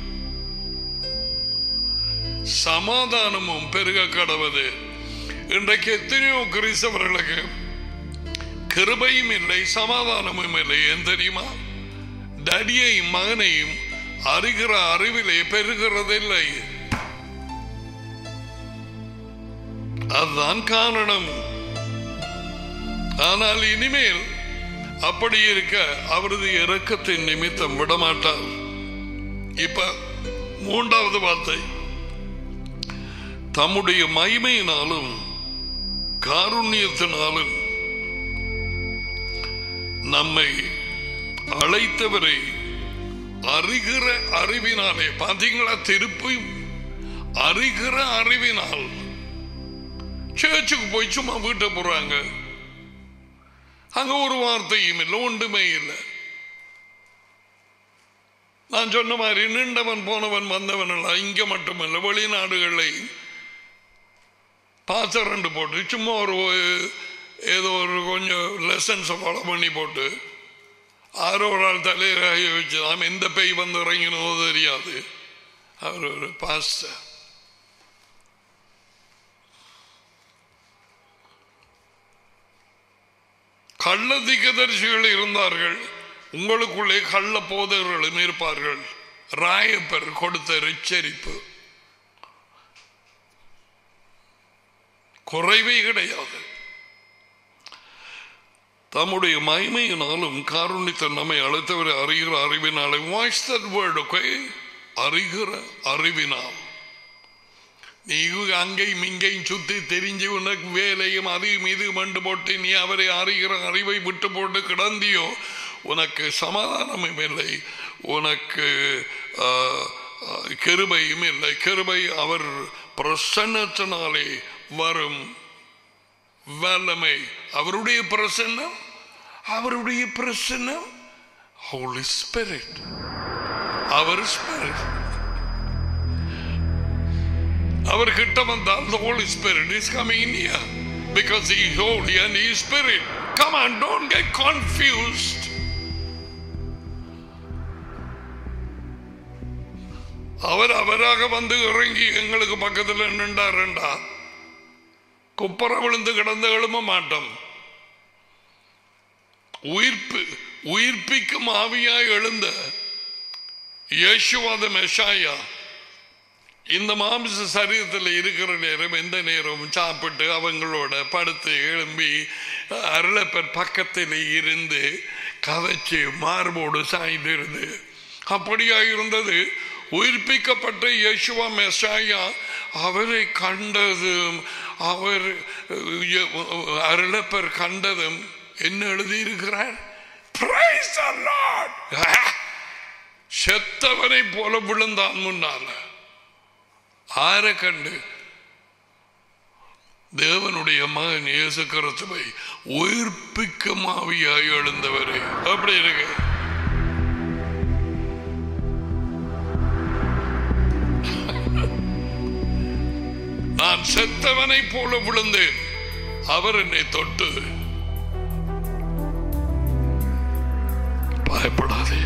சமாதானமும் பெருக கடவது. இன்றைக்கு எத்தனையோ கிறிஸ்தவர்களுக்கு கிருபையும் இல்லை, சமாதானமும் இல்லை. ஏன் தெரியுமா? டடியையும் மகனையும் அறிகிற அறிவிலே பெறுகிறதில்லை. அதுதான் காரணம். ஆனால் இனிமேல் அப்படி இருக்க அவரது இரக்கத்தின் நிமித்தம் விடமாட்டார். இப்ப மூன்றாவது வார்த்தை, தம்முடைய மகிமையினாலும் காருண்யத்தினாலும் நம்மை அழைத்தவரை அறிகிற அறிவினாலே. பார்த்தீங்களா? திருப்பி அறிகிற அறிவினால். சேர்ச்சுக்கு போய் சும்மா வீட்டை போறாங்க, அங்க ஒரு வார்த்தையும் இல்லை, ஒன்றுமே இல்லை. நான் சொன்ன மாதிரி நின்றவன் போனவன் வந்தவன் இங்க மட்டுமல்ல, வெளிநாடுகளில் பாசரண்டு போட்டு சும்மா ஒரு ஏதோ ஒரு கொஞ்சம் லெசன்ஸை ஃபாலோ பண்ணி போட்டு ஆரோ ஒரு ஆள் தலையை வச்சு நாம் எந்த பேய் வந்து இறங்கினோ தெரியாது. அவர் ஒரு பாஸ்டர். கள்ள திகதரிசிகள் இருந்தார்கள், உங்களுக்குள்ளே கள்ள போதகர்களும் இருப்பார்கள். ராயப்பர் கொடுத்த எச்சரிப்பு குறைவே கிடையாது. தம்முடைய மகிமையினாலும் காருண்யத்தை நம்மை அழைத்தவரை அறிகிற அறிவினாலே. Voice that word, okay? அறிகிற அறிவினால். நீ அங்கேயும் இங்கேயும் சுத்தி தெரிஞ்சு உனக்கு வேலையும் அதையும் இது மண்டு போட்டு நீ அவரை அறிகிற அறிவை விட்டு போட்டு கிடந்தியோ, உனக்கு சமாதானமும் இல்லை, உனக்கு கிருபையும் இல்லை. கிருபை அவர் பிரசன்னத்தினாலே வரும் வல்லமை. அவருடைய பிரசன்னம், அவருடைய பிரசன்னம் ஹோலி ஸ்பிரிட், அவர் ஸ்பிரிட். அவர் கிட்ட வந்தால் the Holy Spirit is coming in here because he is holy and he is spirit. Come on, don't get confused. அவர் அவராக வந்து இறங்கி எங்களுக்கு பக்கத்தில் நின்றாருண்டா குப்பர விழுந்து கிடந்து எழும மாட்டோம். உயிர்ப்பிக்கும் ஆவியாய் எழுந்த இயேசுவாத மெஷாயா இந்த மாம்ச சரீரத்தில் இருக்கிற நேரம் எந்த நேரம் சாப்பிட்டு அவங்களோட படுத்து எழும்பி அருளப்பர் பக்கத்தில் இருந்து கதைச்சு மார்போடு சாய்ந்திருந்து அப்படியா இருந்தது. உயிர்ப்பிக்கப்பட்ட இயேசுவா மெசாயா அவரை கண்டதும் அவர் அருளப்பர் கண்டதும் என்ன எழுதியிருக்கிறார்? Praise the Lord. செத்தவனை போல விழுந்தான் முன்னால. ஆரை கண்டு? தேவனுடைய மகன் இயேசு கிறிஸ்துவை உயிர்ப்பிக்கும் ஆவியாய் எழுந்தவரை. அப்படி இருக்கு. நான் செத்தவனை போல விழுந்தேன், அவர் என்னை தொட்டு. பயப்படாதே,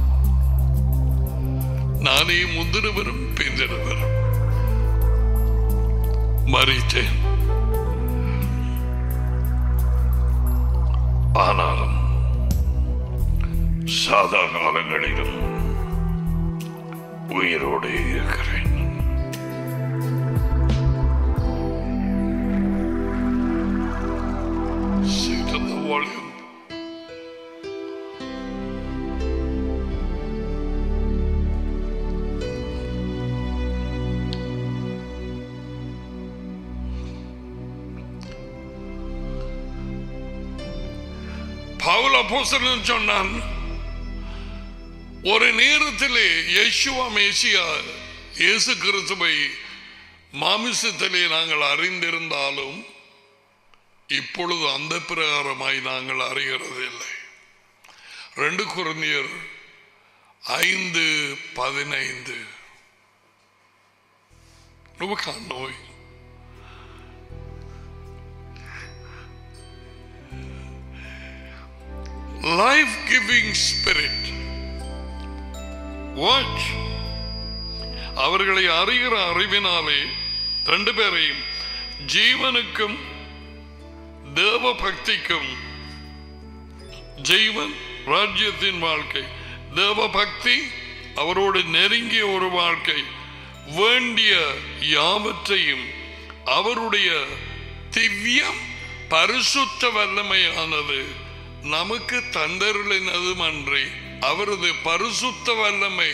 நானே முந்தினவரும் பிந்தினவரும். மறித்தேன், ஆனாலும் சாதா காலங்களிலும் உயிரோடு இருக்கிறேன். பவுல் அப்போஸ்தலன் சொன்னான், ஒரு நேரத்திலே இயேசுவா மேசியா இயேசு கிறிஸ்துவை மாமிசத்திலே நாங்கள் அறிந்திருந்தாலும் இப்பொழுது அந்த பிரகாரமாய் நாங்கள் அறிகிறதில்லை. 2 கொரிந்தியர் 5:15. life giving spirit. Watch. அவர்களை அறிகிற அறிவினாலே ரெண்டு பேரையும் ஜீவனுக்கும் தேவ பக்திக்கும், ஜீவன் ராஜ்யத்தின் வாழ்க்கை, தேவ பக்தி அவரோடு நெருங்கிய ஒரு வாழ்க்கை, வேண்டிய யாவற்றையும் அவருடைய திவ்யம் பரிசுத்த வல்லமையானது நமக்கு தந்தருளினதும் அன்றி அவரது பரிசுத்த வல்லமை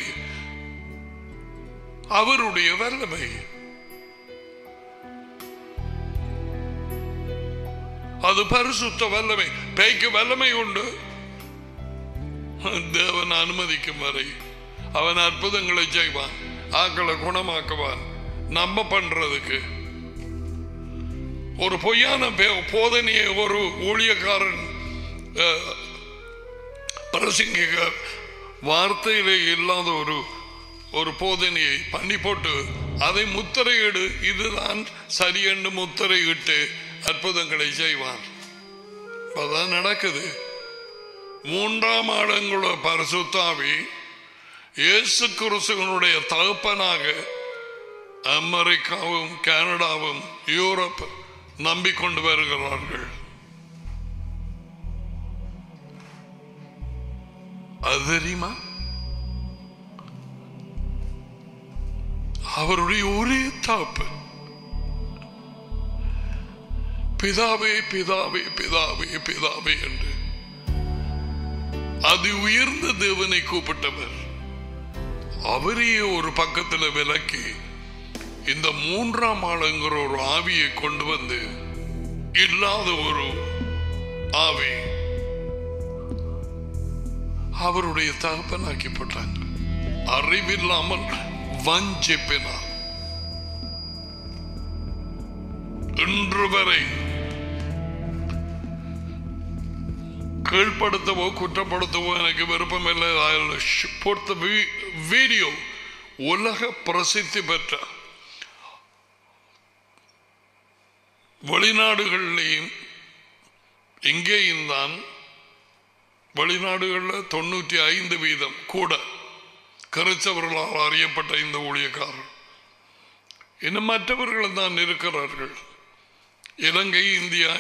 அவருடைய வல்லமை. அது பரிசுத்த வல்லமை. பேய்க்கு வல்லமை உண்டு. தேவன் அனுமதிக்கும் வரை அவன் அற்புதங்களை செய்வான், ஆக்களை குணமாக்குவான். நம்ம பண்றதுக்கு ஒரு பொய்யான போதனையை ஒரு ஊழியக்காரன் பிரசங்கிக்க வார்த்தையிலே இல்லாத ஒரு போதனையை பண்ணி போட்டு அதை முத்திரையிடு, இதுதான் சரியென்று முத்திரையிட்டு அற்புதங்களை செய்வான். அதான் நடக்குது. மூன்றாம் ஆளுங்களோட பரிசுத்தாவி இயேசு கிறிஸ்துவினுடைய தகப்பனாக அமெரிக்காவும் கனடாவும் யூரோப் நம்பிக்கொண்டு வருகிறார்கள். அது தெரியுமா? அவருடைய ஒரே தகப்பன் பிதாவே பிதாவே பிதாவே பிதாவே என்று அது உயர்ந்த தேவனை கூப்பிட்டவர். அவரையே ஒரு பக்கத்தில் விலக்கி இந்த மூன்றாம் ஆளுங்கிற ஒரு ஆவியை கொண்டு வந்து இல்லாத ஒரு ஆவி அவருடைய தகப்பனாக்கி போட்டாங்க. அறிவில்லாமல் வஞ்சிப்பினார். இன்று வரை கீழ்படுத்தவோ குற்றப்படுத்தவோ எனக்கு விருப்பம் இல்லை. பொறுத்த வீடியோ உலக பிரசித்தி பெற்ற வெளிநாடுகளிலேயும் இங்கேயும் தான், வெளிநாடுகளில் 95% கூட கிறிஸ்தவர்களால் அறியப்பட்ட இந்த ஊழியக்காரர் இன்னும் மற்றவர்கள் தான் இருக்கிறார்கள். இலங்கை, இந்தியா,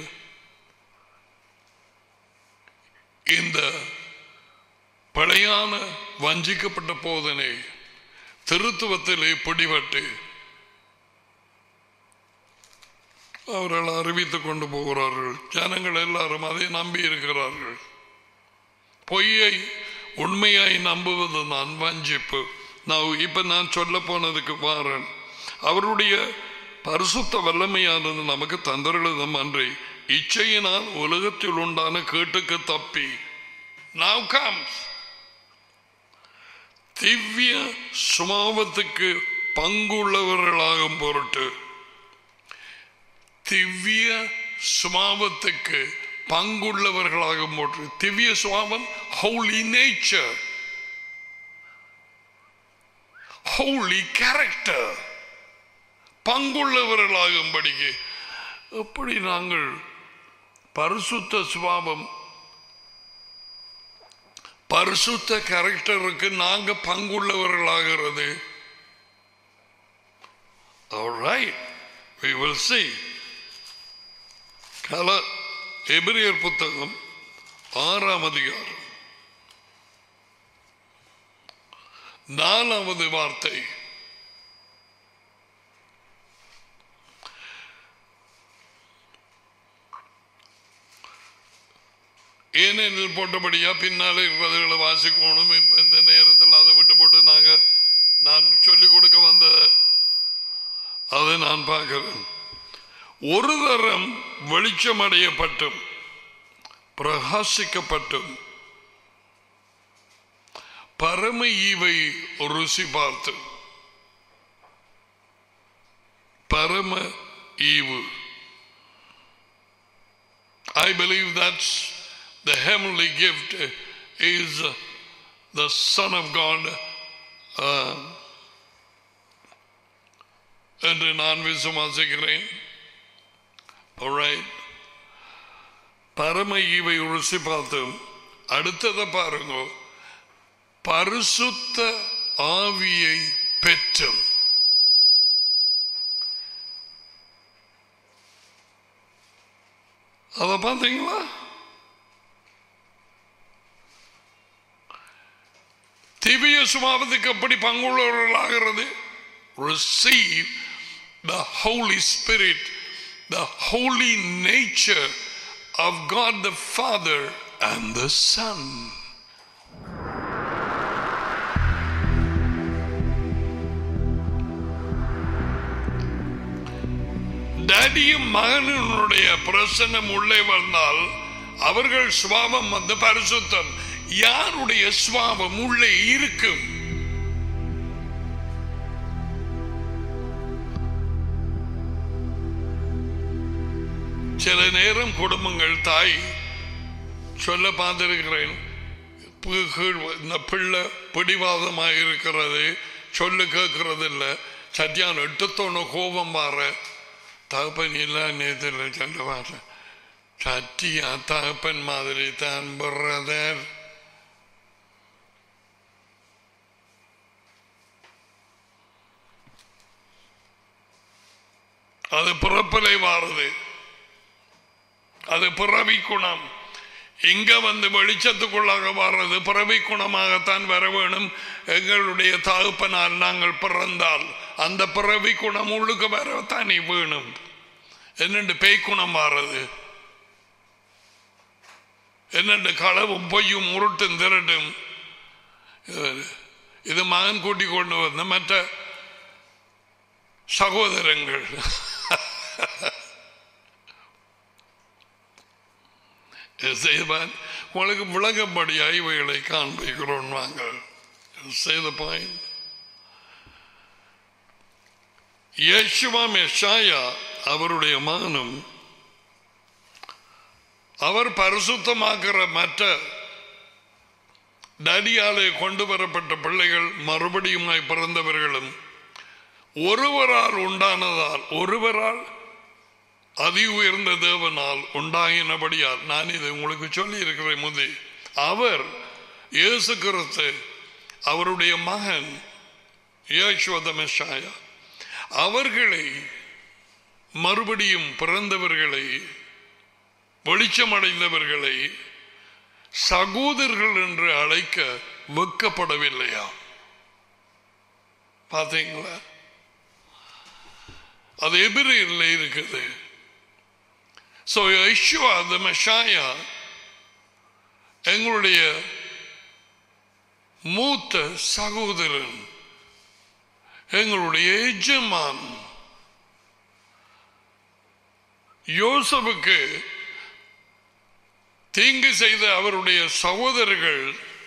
இந்த பழையான வஞ்சிக்கப்பட்ட போதனை திருத்துவத்திலே பிடிபட்டு அவர்கள் அறிவித்துக் கொண்டு போகிறார்கள். ஜனங்கள் எல்லாரும் அதை நம்பி இருக்கிறார்கள். பொய்யை உண்மையாய் நம்புவது தான் வஞ்சிப்பு. இப்ப நான் சொல்ல போனதுக்கு பாருன், அவருடைய பரிசுத்த வல்லமையானது நமக்கு தந்தருளதும் அன்றி இச்சையினால் உலகத்தில் உண்டான கேட்டுக்கு தப்பி now comes திவ்ய சுபாவத்துக்கு பங்குள்ளவர்களாகும் பொருட்டு, திவ்ய சுபாவத்துக்கு பங்குள்ளவர்களாகும் பொருட்டு, திவ்ய சுபாவம் holy nature, holy character, பங்குள்ளவர்களாகும்படிக்கு. எப்படி நாங்கள் பரிசுத்த சுபாவம் பரிசுத்த கேரக்டருக்கு நாங்க பங்குள்ளவர்களாகிறது? All right, we will see. எபிரேயர் புத்தகம் 6ஆம் அதிகாரம் 4வது வார்த்தை. ஏனெனில் போட்டபடியா பின்னாலே இருக்கிறதுகளை வாசிக்கணும். இந்த நேரத்தில் அதை விட்டு போட்டு நான் சொல்லிக் கொடுக்க வந்த அதை நான் பார்க்கிறேன். ஒரு தரம் வெளிச்சம் அடையப்பட்டும் பிரகாசிக்கப்பட்டும் பரம ஈவை ருசி பார்த்து, பரம ஈவு, I believe that's the heavenly gift is the Son of God என்று நான் விசுவாசிக்கிறேன். All right, பரம ஈவை ருசி பார்த்து அடுத்ததை பாருங்க, பரிசுத்த ஆவியை பெற்றும். அத பார்த்தீங்களா? திவ்ய சுபாவத்துக்கு எப்படி பங்குள்ளவர்களாகிறது? Receive the Holy Spirit, the holy nature of God the Father and the Son. டேடியும் மகனுடைய பிரசன்னம் உள்ளே வந்தால் அவர்கள் சுபாவம் வந்து பரிசுத்தம். யாருடைய சுபாவம் உள்ளே இருக்கும்? சில நேரம் குடும்பங்கள் தாய் சொல்ல பார்த்திருக்கிறேன், இந்த பிள்ளை பிடிவாதமாக இருக்கிறது, சொல்லு கேட்கறது இல்லை, சத்தியான எட்டுத்தோண கோபம் பாரு, தகப்பன் இல்ல நேரத்தில் சொல்ல பாரு, சத்தியா தகப்பன் மாதிரி தான் பிரதர். அது பிறப்பிலை வாருது, அது பிறவி குணம். இங்க வந்து வெளிச்சத்துக்குள்ளாக வர்றது பிறவி குணமாகத்தான் வர வேணும். எங்களுடைய தகப்பனால் நாங்கள் பிறந்தால் அந்த பிறவி குணம் உள்ளுக்கு வரத்தானே வேணும். என்னென்று பேய் குணம் மாறுது, என்னென்று களவும் பொய்யும் உருட்டும் திருட்டும். இது மகன் கூட்டி கொண்டு வந்த மற்ற சகோதரங்கள். உங்களுக்கு விளங்கப்படியா இவைகளை காண்பிக்கிறோம் நாங்கள். யேசுவா மெஷாயா அவருடைய மகனும் அவர் பரிசுத்தமாக்கிற மற்ற டடியாலே கொண்டு வரப்பட்ட பிள்ளைகள் மறுபடியுமாய் பிறந்தவர்களும் ஒருவரால் உண்டானதால், ஒருவரால் அதி உயர்ந்த தேவனால் உண்டாகினபடியால், நான் இதை உங்களுக்கு சொல்லி இருக்கிறேன் முந்தி, அவர் இயேசு கிறிஸ்து அவருடைய மகன் யேசுவா மெஷாயா அவர்களை மறுபடியும் பிறந்தவர்களை வெளிச்சமடைந்தவர்களை சகோதரர்கள் என்று அழைக்க வெட்கப்படவில்லையா? பார்த்தீங்களா? அது எபிரேயர்ல இருக்குது. So Yeshua the Messiah எங்களுடைய மூத்த சகோதரன், எங்களுடைய எஜமான். யோசேப்புக்கு தீங்கு செய்த அவருடைய சகோதரர்கள்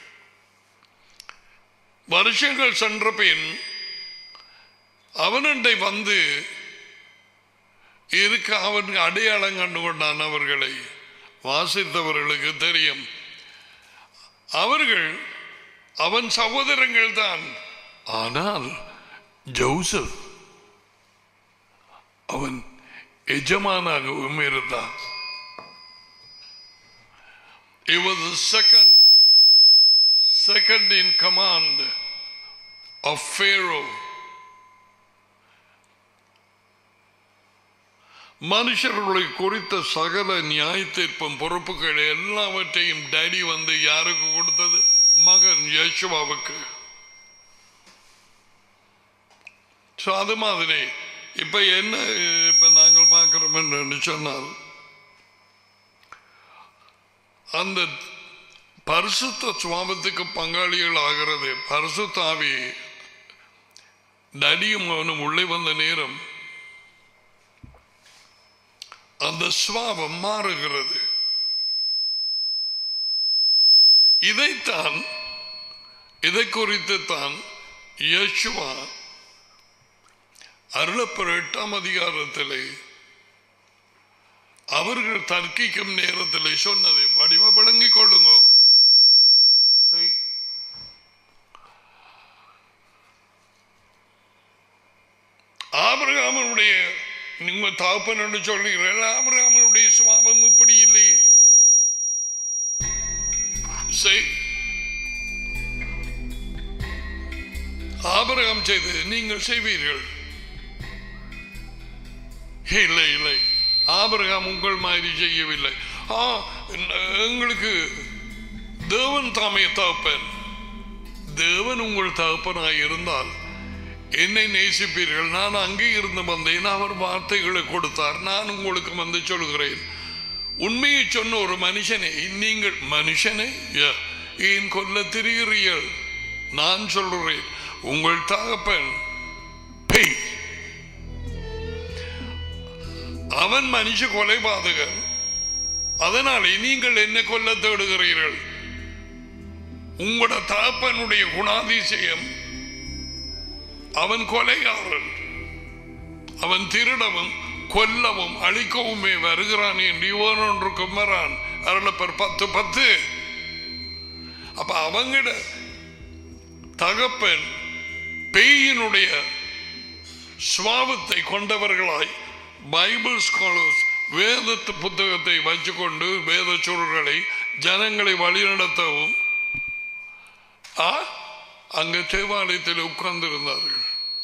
வருஷங்கள் சென்ற பின் அவனண்டை வந்து இருக்க அவன் அடையாளம் கண்டு கொண்டான். அவர்களை வாசித்தவர்களுக்கு தெரியும், அவர்கள் அவன் சகோதரங்கள் தான். ஆனால் ஜோசப் அவன் எஜமானாகவும் இருந்தான். He was the second in command of Pharaoh. மனுஷர்களை குறித்த சகல நியாய தீர்ப்பும் பொறுப்புகள் எல்லாவற்றையும் டேடி வந்து யாருக்கு கொடுத்தது? மகன் யேசுவாவுக்கு. அது மாதிரி இப்ப என்ன இப்ப நாங்கள் பார்க்கிறோம் என்று சொன்னால், அந்த பரிசுத்த சுவாபத்துக்கு பங்காளிகள் ஆகிறது பரிசுத்த ஆவி. டடியும் அவனும் உள்ளே வந்த நேரம் அந்த சுவாபம் மாறுகிறது. இதைத்தான், இதை குறித்து தான் யேசுவா அருளப்பெற 8ஆம் அதிகாரத்திலே அவர்கள் தர்க்கிக்கும் நேரத்தில் சொன்னது வடிவ விளங்கிக் கொள்ளுங்க. ஆபிரகாமனுடைய நீங்க தகப்பன் என்று சொல்லுகிறீர்கள், ஆபிரகாமனுடைய சுபாவம் இப்படி இல்லையே. ஆபிரகாம் செய்தது நீங்கள் செய்வீர்கள். இல்லை இல்லை, ஆபிரகாம் உங்கள் மாதிரி செய்யவில்லை. எங்களுக்கு தேவன் தாமே தகப்பன். தேவன் உங்கள் தகப்பனாய் இருந்தால் என்னை நேசிப்பீர்கள். நான் அங்கே இருந்து வந்தேன், அவர் வார்த்தைகளை கொடுத்தார், நான் உங்களுக்கு வந்து சொல்கிறேன். உண்மையை சொன்ன ஒரு மனுஷனை நீங்கள் மனுஷனை ஏன் கொல்ல திரிகிறீர்கள்? நான் சொல்றேன், உங்கள் தகப்பன் பேய், அவன் மனுஷ கொலைபாதகன். அதனாலே நீங்கள் என்ன கொல்ல தேடுகிறீர்கள்? உங்களோட தகப்பனுடைய குணாதிசயம், அவன் கொலைகாரன், அவன் திருடவும் கொல்லவும் அழிக்கவுமே வருகிறான் என்று ஒன்று குமரான் அருளப்பர் 10:10. அப்ப அவங்கட தகப்பன் பேயினுடைய சுவாபத்தை கொண்டவர்களாய் பைபிள் ஸ்காலர்ஸ் வேத புத்தகத்தை வச்சுக்கொண்டு வேத சொற்களை ஜனங்களை வழிநடத்தவும் அங்கு தேவாலயத்தில் உட்கார்ந்திருந்தார்கள்.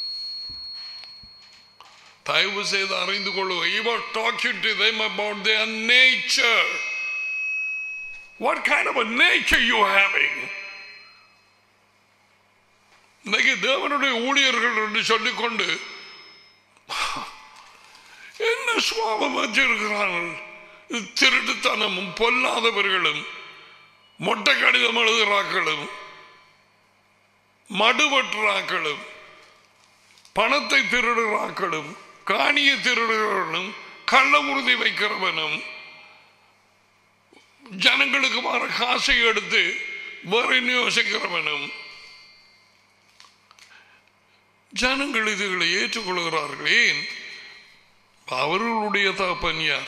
தயவு செய்து அறிந்து கொள்ளுங்க. He was talking to them about their nature. What kind of a nature you having? இன்னைக்கு தேவனுடைய ஊழியர்கள் என்று சொல்லிக்கொண்டு என்ன சுவாபம் வச்சிருக்கிறார்கள்? திருட்டுத்தனமும் பொல்லாதவர்களும் மொட்டை கடிதம் எழுதுகிறார்களும் மடுவற்றாக்களும் பணத்தை திருடுகிறார்களும் காணிய திருடுகிறவனும் கள்ள உறுதி வைக்கிறவனும் ஜனங்களுக்கு வர காசை எடுத்து வேறு யோசிக்கிறவனும் ஜனங்கள் இதுகளை ஏற்றுக்கொள்கிறார்கள். ஏன்? அவர்களுடைய தகப்பன் யார்?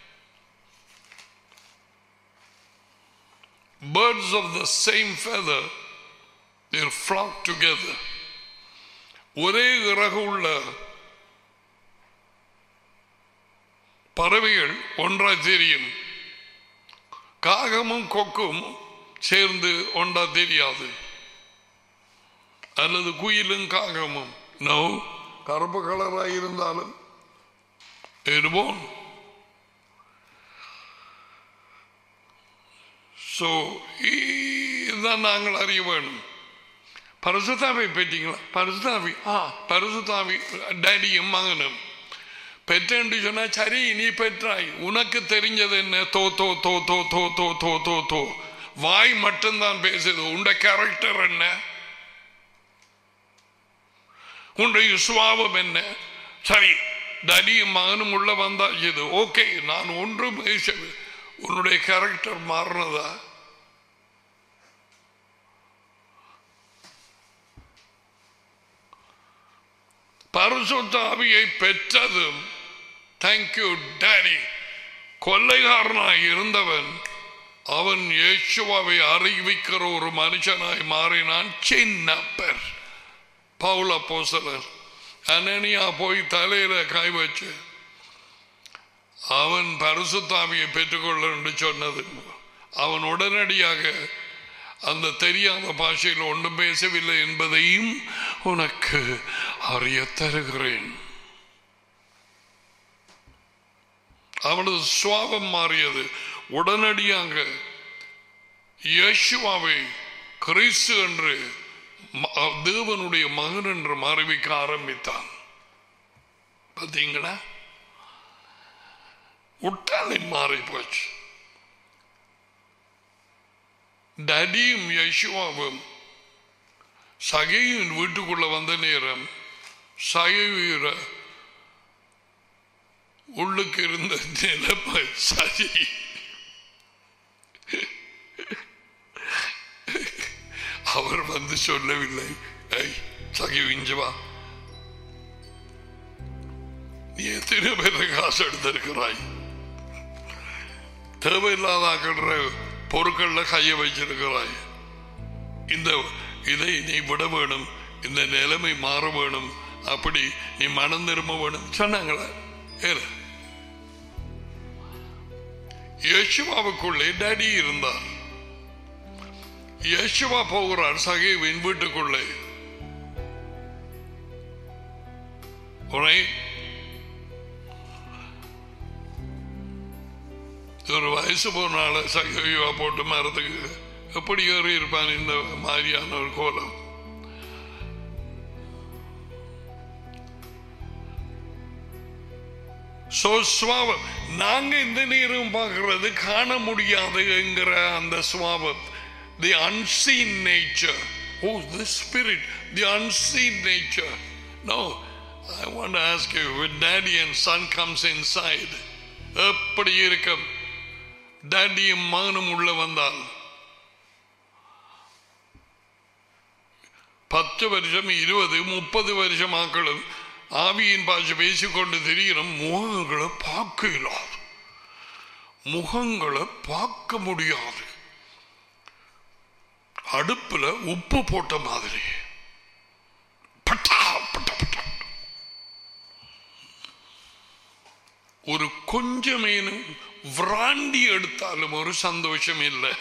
Birds of the same feather, they flock together. ஒரே இறகு உள்ள பறவைகள் ஒன்றாய் தெரியும். காகமும் கொக்கும் சேர்ந்து ஒன்றா தெரியாது. அல்லது குயிலும் காகமும் நோ, கருப்பு கலராக இருந்தாலும் இருப்போம். இதுதான் நாங்கள் அறிய வேணும். பரிசுத்தாவை பெற்றீங்களா? பரிசுத்தாவி பரிசுத்தாவி டேடியும் மகனும் பெற்றேன்னு சொன்னா சரி, நீ பெற்றாய், உனக்கு தெரிஞ்சது என்ன? தோ தோ தோ தோ தோ தோ தோ தோ தோ வாய் மட்டும்தான் பேசுது. உண்ட கேரக்டர் என்ன? உன்னுடைய சுவாபம் என்ன? சரி, டேடியும் மகனும் உள்ள வந்தா இது ஓகே, நான் ஒன்றும் உன்னுடைய கேரக்டர் மாறினதா? பரிசுத்த ஆவியை பெற்றதும் தேங்க்யூ டாடி. கொள்ளைக்காரனாய் இருந்தவன் அவன் இயேசுவை அறிவிக்கிற ஒரு மனுஷனாய் மாறினான். சின்ன பேர் பவுல் அப்போஸ்தலர் அனனியா போய் தலையில கை வச்சு அவன் பரிசுத்த ஆவியை பெற்றுக்கொள்ள என்று சொன்னது. அவன் உடனடியாக அந்த தெரியாத பாஷையில் ஒன்றும் பேசவில்லை என்பதையும் உனக்கு அறிய தருகிறேன். அவனது சுவாபம் மாறியது. உடனடியாக இயேசுவை கிறிஸ்து என்று தேவனுடைய மகன் என்று அறிவிக்க ஆரம்பித்தான். பார்த்தீங்களா? உட்டாலை மாறி போச்சு. டேடியும் யேசுவாவும் சகையின் வீட்டுக்குள்ள வந்த நேரம் சகைவீர உள்ளுக்கு இருந்த நிலைமை சரி. அவர் வந்து சொல்லவில்லை, சகைவிஞ்சவா நீ எத்தனை பேரை காசு எடுத்திருக்கிறாய், தேவையில்லாத ஆக்கிற பொருட்கள்ல கைய வச்சிருக்கிறாய், இதை நீ விட வேணும், இந்த நிலைமை மாற வேணும், அப்படி நீ மனம் திரும்ப வேணும் சொன்னாங்களா? யேசுவாவுக்குள்ளே டாடி இருந்தார். யேசுவா போகிறார் சகைவின் வீட்டுக்குள்ளே. Alright? ஒரு வயசு போனால சகைவா போட்டு மரத்துக்கு எப்படி ஏறி இருப்பான் இந்த மாதிரியான ஒரு கோலம். சுவாபம் நாங்க இந்த நேரம் பார்க்கிறது காண முடியாது என்கிற அந்த சுவாபம், the unseen nature. Oh, the spirit, the unseen nature. No, I want to ask you, when daddy and son comes inside, எப்படி இருக்கும்? டாடியும் மகனும் உள்ள வந்தால் 10 வருஷம் 20 30 வருஷம் ஆக்களும் ஆவியின் பாஷை பேசிக்கொண்டு தெரிகிற முகங்களை பார்க்க இயலாது, முகங்களை பார்க்க முடியாது. அடுப்புல உப்பு போட்ட மாதிரி பட்டா பட்டா பட்டா. ஒரு கொஞ்சமேனும் விராண்டி எடுத்தாலும் ஒரு சந்தோஷம் இல்லை.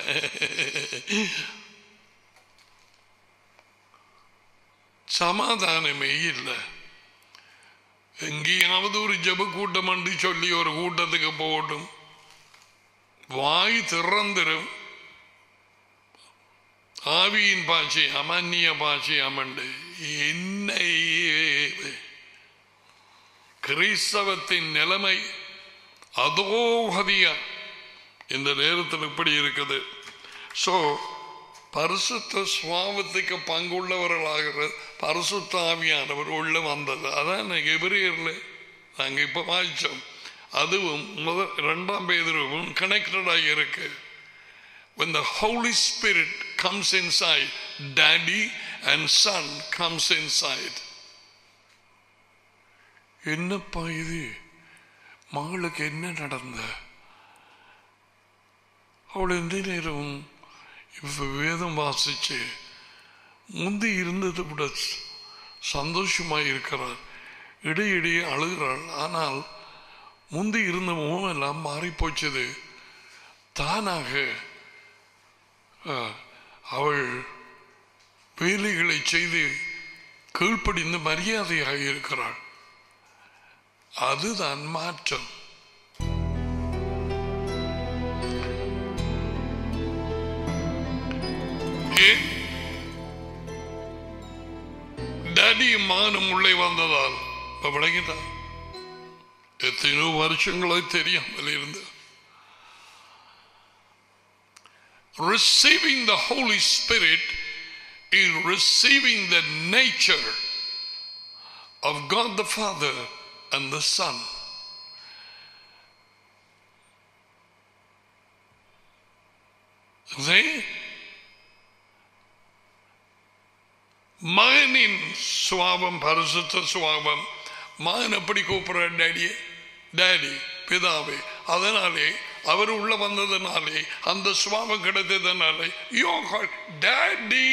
சமாதானமே இல்லை. எங்கேயாவது ஒரு ஜப கூட்டம் என்று சொல்லி ஒரு கூட்டத்துக்கு போகட்டும், வாய் திறந்திரும், ஆவியின் பாஷை அமன்னிய பாஷை அமண்டு என்னை கிறிஸ்தவத்தின் நிலைமை அதோகதியா இந்த நேரத்தில் இப்படி இருக்குது. சோ பரிசுத்த சுவாபத்துக்கு பங்குள்ளவர்களாகிற பரிசுத்த ஆவியானவர் உள்ள வந்தது. அதான் எபிரேயர்ல நாங்க இப்ப வாய்ச்சோம். அதுவும் 2 பேதுருவும் கனெக்டட் ஆகி இருக்கு. When the Holy Spirit comes inside, Daddy and Son comes inside. என்னப்பா இது, மகளுக்கு என்ன நடந்த? அவள் எந்த நேரம் வேதம் வாசிச்சு முந்தி இருந்தது விட சந்தோஷமாய் இருக்கிறார், இடையிடையே அழுகிறாள். ஆனால் முந்தி இருந்த முகம் எல்லாம் மாறி போச்சது. தானாக அவள் வேலைகளை செய்து கீழ்ப்படிந்து மரியாதையாக இருக்கிறாள். அதுதான் மாற்றம். டாடியும் மகனும் உள்ளே வந்ததால் விளங்கிட்டான். எத்தனையோ வருஷங்களோ தெரியாமல் இருந்து receiving the Holy Spirit is receiving the nature of God the Father and the Son. மகனின் சுவாபம் பரிசுத்த சுவாபம். மகன் எப்படி கூப்பிடுற டாடியே, டாடி பிதாவே. அதனாலே அவர் உள்ள வந்ததனாலே அந்த சுவாபம் கிடைத்ததனாலே you are called daddy.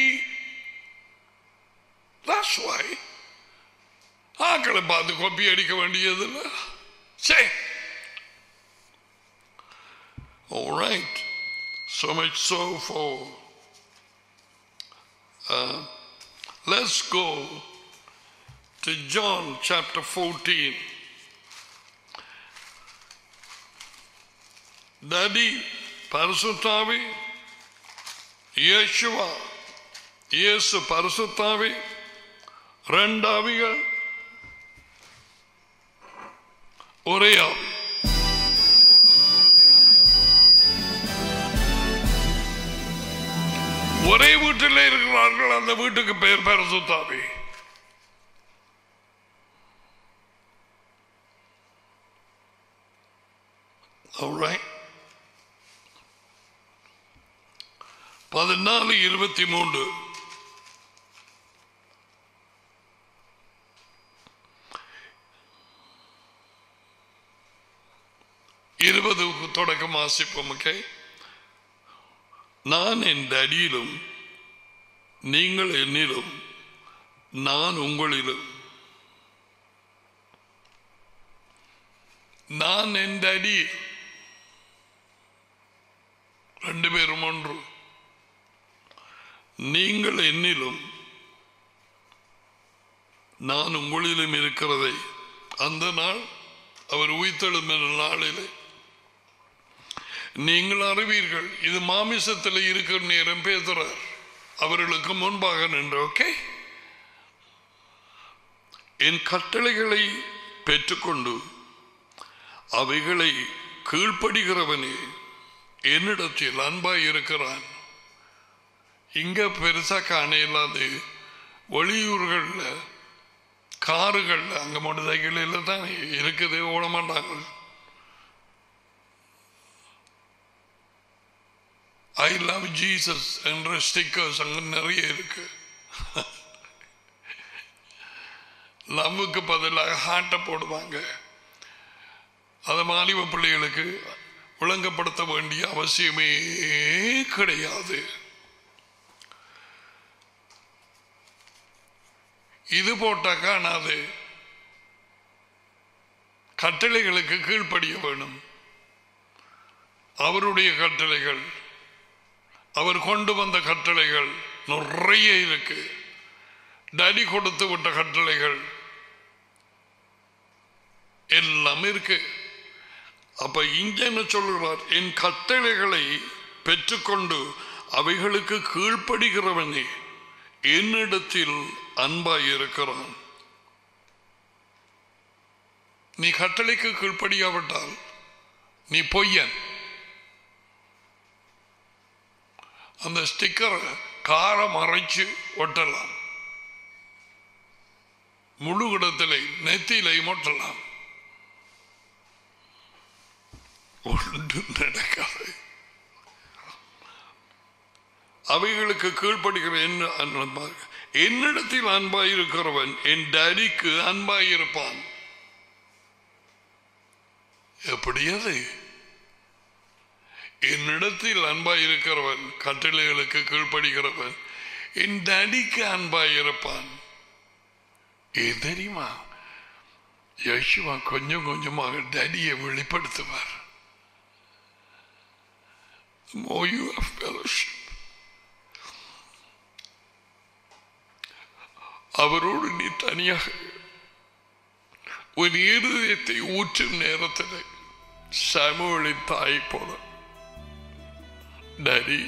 That's why ஆக்களை பார்த்து கொப்பி அடிக்க வேண்டியதில்லை. சரி, all right. So much so for let's go to John chapter 14. Daddy பரிசுத்தாவி, இயேசுவா இயேசு பரிசுத்தாவி, 2 ஆவிகள் ஒரே ஆவி. ஒரே வீட்டில் இருக்கிறார்கள். அந்த வீட்டுக்கு பெயர் பரிசுத்தாவி. Alright. 14:23 20 தொடக்கம் வாசிப்போம். ஓகே. நான் என் அடியிலும் நீங்கள் என்னிலும் நான் உங்களிலும். நான் என் அடி, 2 பேரும் ஒன்று. நீங்கள் என்னிலும் நான் உங்களிலும் இருக்கிறதை அந்த நாள் அவர் உயிர்த்தெழும் என்ற நாளிலே நீங்கள் அறிவீர்கள். இது மாமிசத்தில் இருக்கிற நேரம் பேசுறார் அவர்களுக்கு முன்பாக நின்று. ஓகே, என் கட்டளைகளை பெற்றுக்கொண்டு அவைகளை கீழ்ப்படுகிறவனே என்னிடத்தில் அன்பாய் இருக்கிறான். இங்க பெருசா காண இல்லாது வெளியூர்கள்ல காருகள்ல அங்க மோட்டர் சைக்கிள் தான் இருக்குது, ஓட மாட்டாங்க. ஐ லவ் ஜீசஸ் என்ற ஸ்டிக்கர்ஸ் அங்க நிறைய இருக்கு. லவ்வுக்கு பதிலாக ஹார்ட்டை போடுவாங்க. அதை மாலிவ பிள்ளைகளுக்கு விளங்கப்படுத்த வேண்டிய அவசியமே கிடையாது. இது போட்டா காணாது. கட்டளைகளுக்கு கீழ்ப்படிய வேணும். அவருடைய கட்டளைகள், அவர் கொண்டு வந்த கட்டளைகள் நிறைய இருக்கு. டடி கொடுத்து விட்ட கட்டளைகள் எல்லாம் இருக்கு. அப்ப இங்க என்ன சொல்லுகிறார்? என் கட்டளைகளை பெற்றுக்கொண்டு அவைகளுக்கு கீழ்ப்படுகிறவனே என்னிடத்தில் அன்பாய் இருக்கிறான். நீ கட்டளைக்கு கீழ்ப்படியாவிட்டால் நீ பொய்யன். அந்த ஸ்டிக்கரை காரை மறைச்சு ஒட்டலாம், முழு இடத்திலே நெத்தியிலையும் ஒட்டலாம், ஒன்று நடக்காது. அவைகளுக்கு கீழ்ப்படுகிற என்னிடத்தில் அன்பாயிருக்கிறவன் என் டாடிக்கு அன்பாயிருப்பான். எப்படி அது? என்னிடத்தில் அன்பாயிருக்கிறவன், கட்டளைகளுக்கு கீழ்ப்படுகிறவன் என் டாடிக்கு அன்பாயிருப்பான். ஏன் தெரியுமா? யேசுவா கொஞ்சம் கொஞ்சமாக டாடியை வெளிப்படுத்துவார். More you have fellowship, அவரோடு நீ தனியாக உன் இருதயத்தை ஊற்றும் நேரத்தில் சாமுவேலின் தாய் போல, டாடி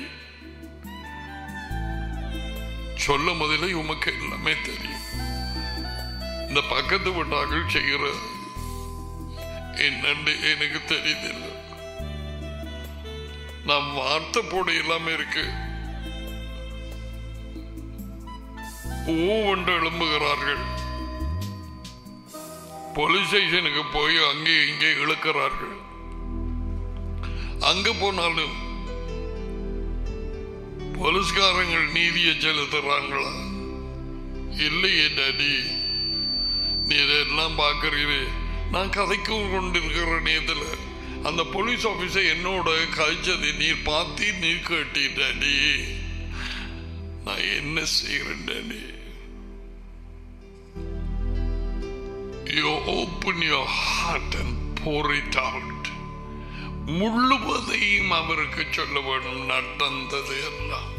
சொல்ல முதல்ல உமக்கு எல்லாமே தெரியும். இந்த பக்கத்து வீட்டார்கள் செய்கிற என்னன்னு எனக்கு தெரியுதில்லை. நான் வார்த்தை போட எல்லாமே இருக்கு. ஒன்று எழும்புகிறார்கள், போலீஸ் ஸ்டேஷனுக்கு போய் அங்கே இங்கே இழுக்கிறார்கள். அங்க போனாலும் போலீஸ்காரங்கள் நீதியை செலுத்துறாங்களா? இல்லையே டாடி, நீ இதெல்லாம் பார்க்கறீரு. நான் கதைக்கு கொண்டிருக்கிற நேரத்துல அந்த போலீஸ் ஆபீசர் என்னோட கழிச்சதை நீர் பார்த்து நீர் கேட்டி டாடி, நான் என்ன செய்யறேன் daddy? You open your heart and pour it out. முழுவதையும் அவருக்கு சொல்ல வேண்டும். நடந்தது எல்லாம்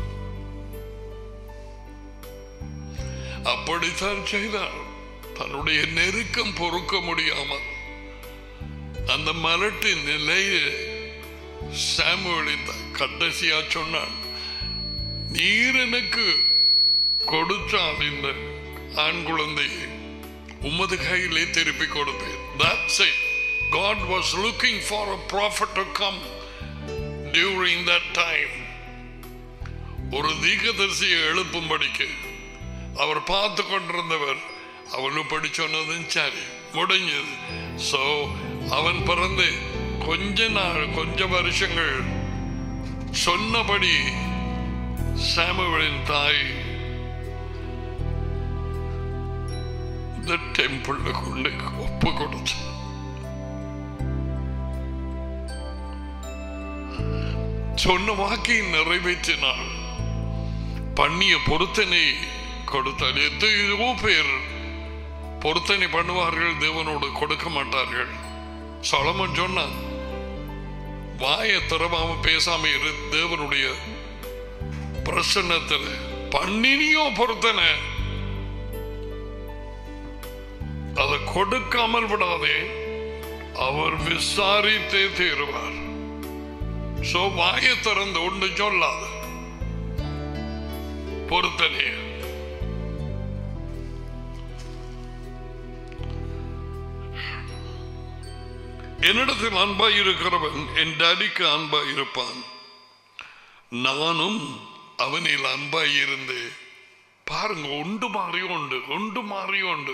அப்படித்தான் செய்தார். தன்னுடைய நெருக்கம் பொறுக்க முடியாமல் அந்த மலட்டு நிலையை சாமுவேலின் கடைசியா சொன்னார், நீர் எனக்கு கொடுத்தால் இந்த ஆண் குழந்தையை உமது கையிலே திருப்பி கொடுப்பேன். That's it. God was looking for a prophet to come during that time. ஒரு தீர்க்கதரிசியை எழுப்பும்படிக்கு அவர் பார்த்து கொண்டிருந்தவர். அவனு படி சொன்னதும் சரி முடிஞ்சது. சோ அவன் பிறந்து கொஞ்ச வருஷங்கள் சொன்னபடி சாமுவேலின் தாய் இந்த டெம்பிள் கொண்டு ஒப்பு கொடுத்து சொன்ன வாக்கை நிறைவேற்றினாள். பண்ணிய பொருத்தனை கொடுத்தால் எத்தனையோ பேர் பொருத்தனை பண்ணுவார்கள், தேவனோடு கொடுக்க மாட்டார்கள். சொலமன் சொன்னான், வாயை திறவாம பேசாம இரு, தேவனுடைய பிரசன்னத்தில் பண்ணினியோ பொருத்தனை அதை கொடுக்காமல் விடாதே, அவர் விசாரித்தே தீருவார். சோ வாயை திறந்து ஒன்று சொல்லாத பொறுத்தனே. என்னிடத்தில் அன்பாய் இருக்கிறவன் என் டாடிக்கு அன்பாய் இருப்பான், நானும் அவனில் அன்பாய் இருந்து. பாருங்க, ஒன்று மாறி உண்டு.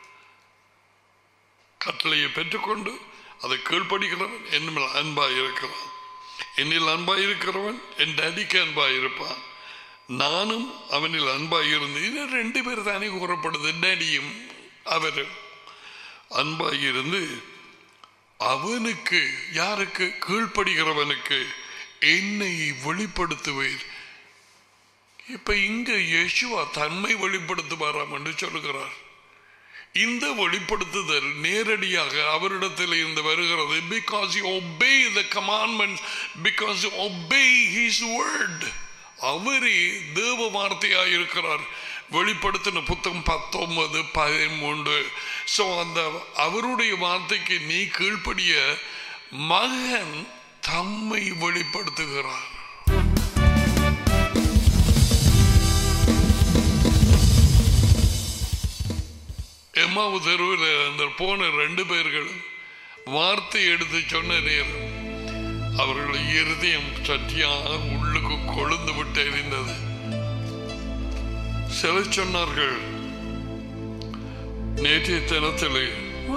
கட்டளையை பெற்றுக்கொண்டு அதை கீழ்படுகிறவன் என்னில் அன்பாய் இருக்கிறான், என்னில் அன்பாய் இருக்கிறவன் என் டாடிக்கு அன்பாய் இருப்பான், நானும் அவனில் அன்பாய் இருந்து. இது 2 பேர் தானே கூறப்படுது. டாடியும் அவரும் அன்பாய் இருந்து அவனுக்கு, யாருக்கு? கீழ்படுகிறவனுக்கு என்னை வெளிப்படுத்துவேன். இப்ப இங்க இயேசுவா தன்மை வெளிப்படுத்துவாராம் என்று சொல்லுகிறார். இந்த வெளிப்படுத்துதல் நேரடியாக அவரிடத்தில் இருந்து வருகிறது. Because you obey the commandments, because you obey his word. அவரே தேவ வார்த்தையாக இருக்கிறார். வெளிப்படுத்தின புத்தகம் 19:13. சோ அந்த அவருடைய வார்த்தைக்கு நீ கீழ்ப்படிய மகன் தம்மை வெளிப்படுத்துகிறார். எம்மாவு தெருவில் அந்த போன 2 பேர்கள் வார்த்தை எடுத்து சொன்ன நேரம் அவர்கள் இருதயம் சற்றியாக உள்ளுக்கு கொழுந்து விட்டு எரிந்தது. சில சொன்னார்கள், நேற்றைய தினத்திலே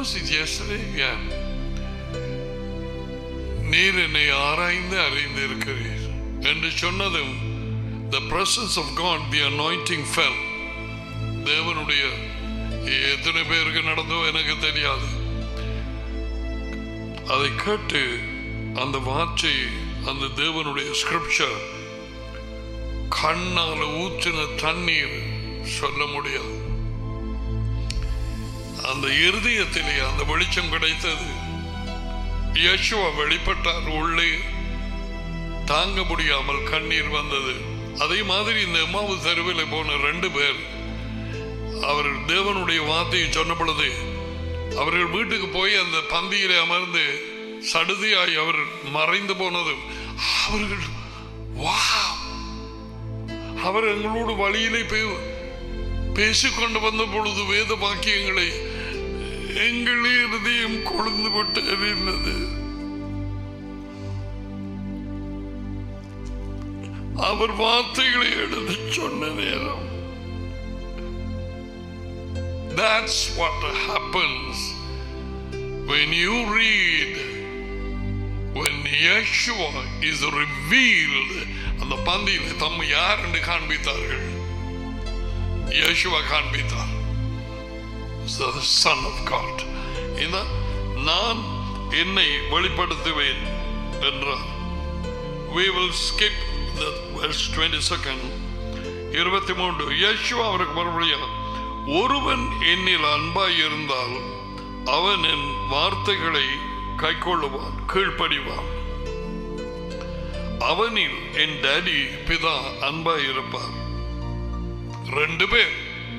நீர் என்னை ஆராய்ந்து அறிந்து இருக்கிறீர் என்று சொன்னதும் the presence of God, the anointing fell. தேவனுடைய எத்தனை பேருக்கு நடந்தோ எனக்கு தெரியாது. அதை கேட்டு அந்த வார்த்தை, அந்த தேவனுடைய ஸ்கிரிப்சர் கண்ணால ஊற்றின தண்ணீர் சொல்ல முடியாது. அந்த இருதயத்திலே அந்த வெளிச்சம் கிடைத்தது. யேசுவா வெளிப்பட்டார். உள்ளே தாங்க முடியாமல் கண்ணீர் வந்தது. அதே மாதிரி இந்த எம்மாவு தெருவில் போன 2 பேர் அவர் தேவனுடைய வார்த்தையை சொன்ன பொழுது அவர்கள் வீட்டுக்கு போய் அந்த பந்தியிலே அமர்ந்து சடுதியாய் அவர் மறைந்து போனதும் அவர்கள் அவர் எங்களோடு வழியிலே பேசிக்கொண்டு வந்த பொழுது வேத வாக்கியங்களை எங்களே இருதயம் கொழுந்து விட்டு எறிந்தது. அவர் வார்த்தைகளை எடுத்து சொன்ன நேரம், that's what happens when you read, when Yeshua is revealed. அந்த பந்தியில் தம்மை யார் என்று காண்பித்தார்கள். யேசுவா காண்பித்தார், the Son of God. நான் என்னை வெளிப்படுத்துவேன் என்றார். We will skip the verse 22. 23. Yeshua அவருக்கு மறுபடியும், ஒருவன் என்னில் அன்பாய் இருந்தால் அவன் என் வார்த்தைகளை கைக்கொள்ளுவான், கீழ்ப்படிவான். அவனில் என் டாடி பிதா அன்பாய் இருப்பார். 2 பேர்.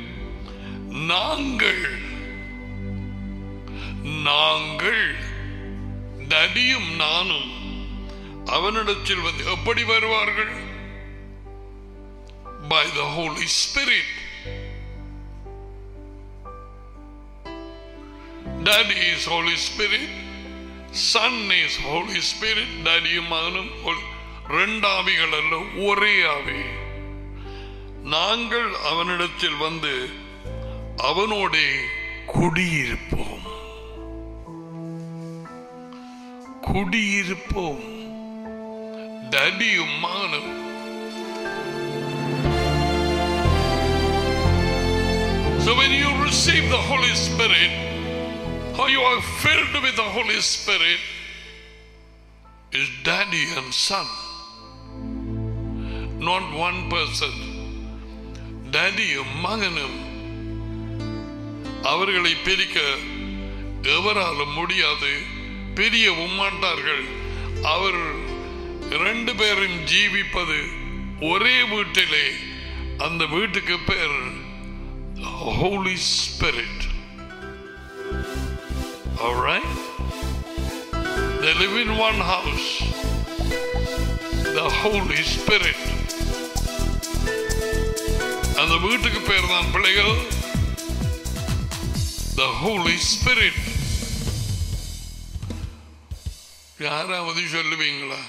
நாங்கள் டாடியும் நானும் அவனிடத்தில் வந்து எப்படி வருவார்கள்? By the Holy Spirit. Daddy is Holy Spirit, Son is Holy Spirit. டாடியும் மகனும் 2 ஆவிகள் அல்ல, ஒரே ஆவி. நாங்கள் அவனிடத்தில் வந்து அவனோடே குடியிருப்போம். டாடியும் மகனும். So when you receive the Holy Spirit, how you are filled with the Holy Spirit, is daddy and son, not one person. டாடியும் மகனும். அவர்களை பிரிக்க எவராலும் முடியாது, பிரியவும் மாட்டார்கள். அவர் 2 பேரும் ஜீவிப்பது ஒரே வீட்டிலே. அந்த வீட்டுக்கு பேர் Holy Spirit. All right? They live in one house. The Holy Spirit. அந்த வீட்டுக்கு பேர் தான் பிள்ளைகள் The Holy Spirit. யாராவது சொல்லுவீங்களா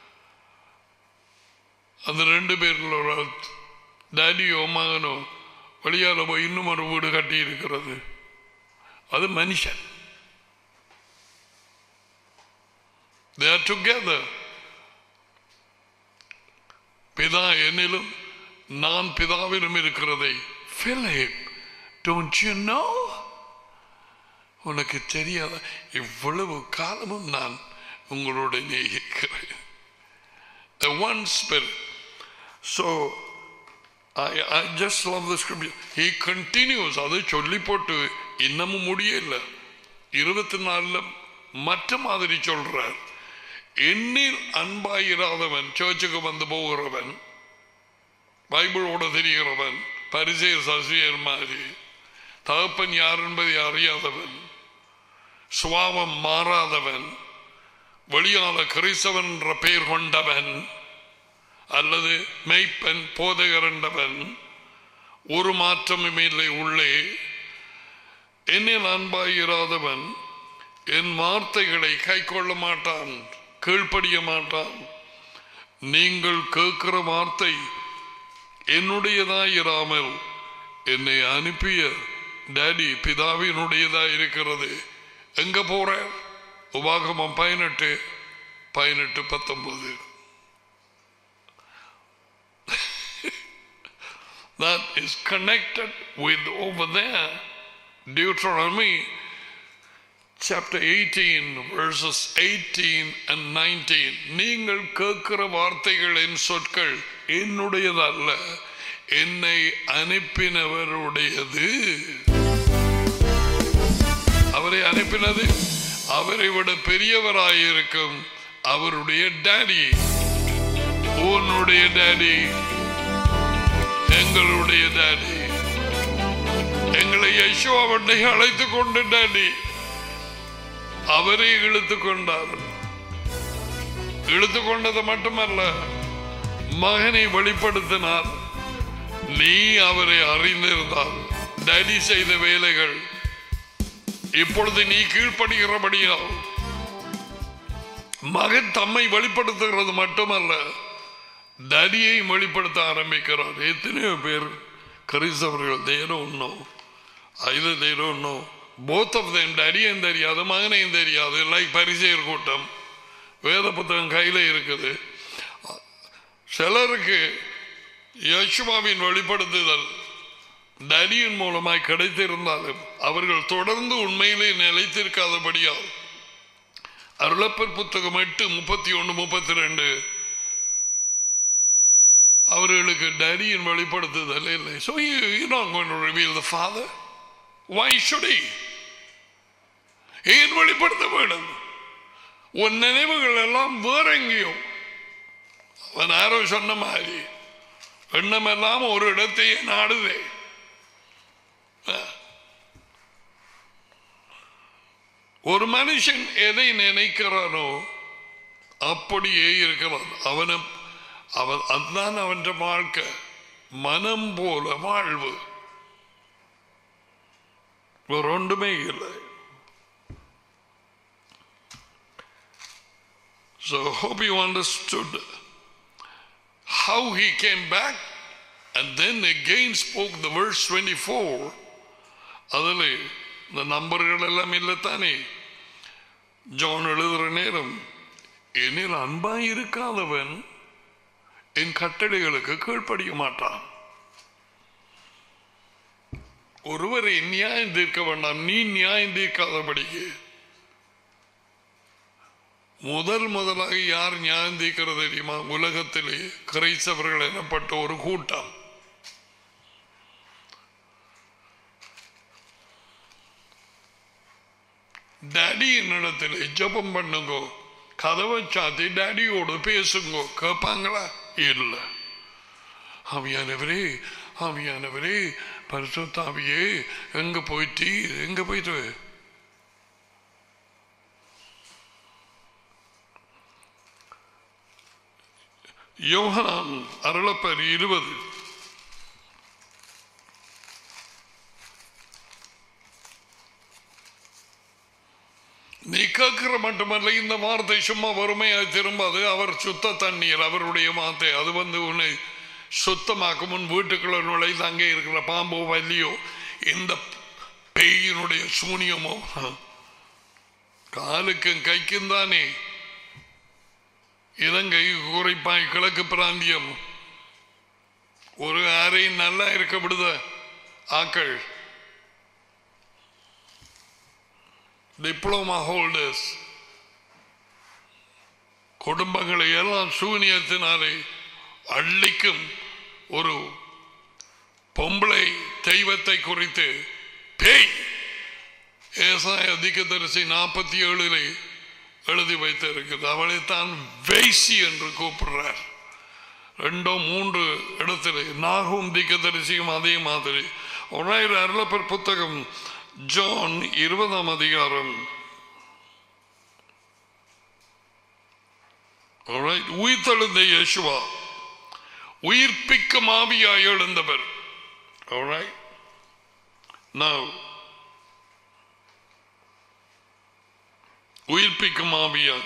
அந்த ரெண்டு பேரில் ஒரு டாடியோ மகனோ வழியால போய் இன்னும் ஒரு வீடு கட்டி இருக்கிறது? அது மனுஷன். They are together. பிதா என்னிலும் நான் பிதாவிலும் இருக்கிறதை Philip, don't you know? உனக்கு தெரியாத இவ்வளவு காலமும் நான் உங்களுடைய இருக்கிறேன். The one spirit. So I just love the scripture. He continues. அதை சொல்லி போட்டு இன்னமும் முடியல. 24 மற்ற மாதிரி சொல்றார். என்னில் அன்பாயிராதவன், சர்ச்சுக்கு வந்து போகிறவன், பைபிளோட தெரிகிறவன், பரிசேயர் சசியர் மாதிரி, தகப்பன் யார் என்பதை அறியாதவன், சுவாபம் மாறாதவன், வெளியால கிறிஸ்தவன் என்ற பெயர் கொண்டவன் அல்லது மெய்ப்பன் போதகர் என்றவன், ஒரு மாற்றமும் இல்லை உள்ளே, என்னில் அன்பாயிராதவன் என் வார்த்தைகளை கை கொள்ள மாட்டான், கீழ்ப்படிய மாட்டான். நீங்கள் கேட்கிற வார்த்தை என்னுடையதாயிராமல் என்னை அனுப்பிய டாடி பிதாவினுடையதா இருக்கிறது. எங்க போற? உபாகமம் 18:19. That is connected with over there Deuteronomy chapter 18 verses 18 and 19. நீங்கள் கேட்கிற வார்த்தைகளின் சொற்கள் என்னுடையதல்ல, என்னை அனுப்பினவருடையது. அவரை அனுப்பினது அவரை விட பெரியவராயிருக்கும் அவருடைய டாடி. உன்னுடைய டாடி, எங்களுடைய டாடி, எங்களை யெகோவாவை அழைத்துக் கொண்ட டாடி. அவரை இழுத்துக் கொண்டார். இழுத்துக் கொண்டது மட்டுமல்ல, மகனை வெளிப்படுத்தினார். நீ அவரை அறிந்திருந்தால் டாடி செய்த வேலைகள் இப்பொழுது நீ கீழ்ப்படுகிறபடியால் மகன் தம்மை வெளிப்படுத்துகிறது மட்டுமல்ல, டாடியை வெளிப்படுத்த ஆரம்பிக்கிறார். எத்தனையோ பேர் கிறிஸ்தவர்கள் they don't know, either they don't know, both of them, டாடியும் தெரியாது மகனையும் தெரியாது. லைக் பரிசேயர் கூட்டம், வேத புத்தகம் கையில இருக்குது. சிலருக்கு யெகோவாவின் வெளிப்படுத்துதல் டாடியின் மூலமாய் கிடைத்திருந்தாலும் அவர்கள் தொடர்ந்து உண்மையிலே நிலைத்திருக்காதபடியால் அருளப்பர் புத்தகம் 8:31-32 அவர்களுக்கு டாடியின் வெளிப்படுத்துதல் இல்லை. So you're not going to reveal the Father. Why should he? ஏன் வெளிப்படுத்த வேண்டும்? உன் நினைவுகள் எல்லாம் வேற எங்கேயோ. அவன் யாரோ சொன்ன மாதிரி எண்ணமெல்லாம் ஒரு இடத்தையே நாடுதே. ஒரு மனுஷன் எதை நினைக்கிறானோ அப்படியே இருக்கிறான். அவன் அதுதான் அவன் வாழ்க்கை. மனம் போல வாழ்வு, வேற ஒன்றுமே இல்லை. So I hope you understood how he came back and then again spoke the verse 24. அதில் இந்த நம்பர்கள் எல்லாம் இல்லத்தானே. ஜான் எழுதுற நேரம், என்னில் அன்பாய் இருக்காதவன் என் கட்டளைகளுக்கு கீழ்ப்படிய மாட்டான். ஒருவரை நியாயம் தீர்க்க வேண்டாம், நீ நியாயம் தீர்க்காதபடிக்கு. முதலாக யார் நியாயம் தீர்க்கிறது தெரியுமா? உலகத்திலே கிறிஸ்தவர்கள் எனப்பட்ட ஒரு கூட்டம். டாடி என்னிடத்தில் ஜெபம் பண்ணுங்க, கதவை சாத்தி டாடியோடு பேசுங்க. கேட்பாங்களா? இல்லை. ஆவியானவரே, ஆவியானவரே, பரிசுத்த ஆவியே, எங்க போயிட்டு யோகனான் அருளப்பர் 20. நீ கேட்கிற மட்டுமல்ல, இந்த வார்த்தை சும்மா வறுமையாய் திரும்பாது. அவர் சுத்த தண்ணீர், அவருடைய வார்த்தை அது உன்னை சுத்தமாக்கும். உன் வீட்டுக்குள்ள நுழைந்து அங்கே இருக்கிற பாம்போ வல்லியோ இந்த பேயினுடைய சூனியமோ காலுக்கும் கைக்கும் தானே. இலங்கை குறிப்பாய் கிழக்கு பிராந்தியம் ஒரு அறை நல்லா இருக்க விடுத ஆக்கள் டிப்ளமா ஹோல்டர்ஸ் குடும்பங்களை எல்லாம் சூனியத்தினாலே அள்ளிக்கும் ஒரு பொம்பளை தெய்வத்தை குறித்து பேய் ஏசாய தீர்க்கதரிசி 47 எழுதி வைத்திருக்கிறது. அவளைத்தான் வேசி என்று கூப்பிடுறார். 2 3 இடத்துல நாகும் தீர்க்கதரிசியும் அதே மாதிரி. அருளப்பர் புத்தகம் ஜான் 20 அதிகாரம். உயிர்த்தெழுந்த இயேசுவா உயிர்ப்பிக்கும் ஆவியாய் எழுந்தவர். உயிர்ப்பிக்கும் ஆவியாக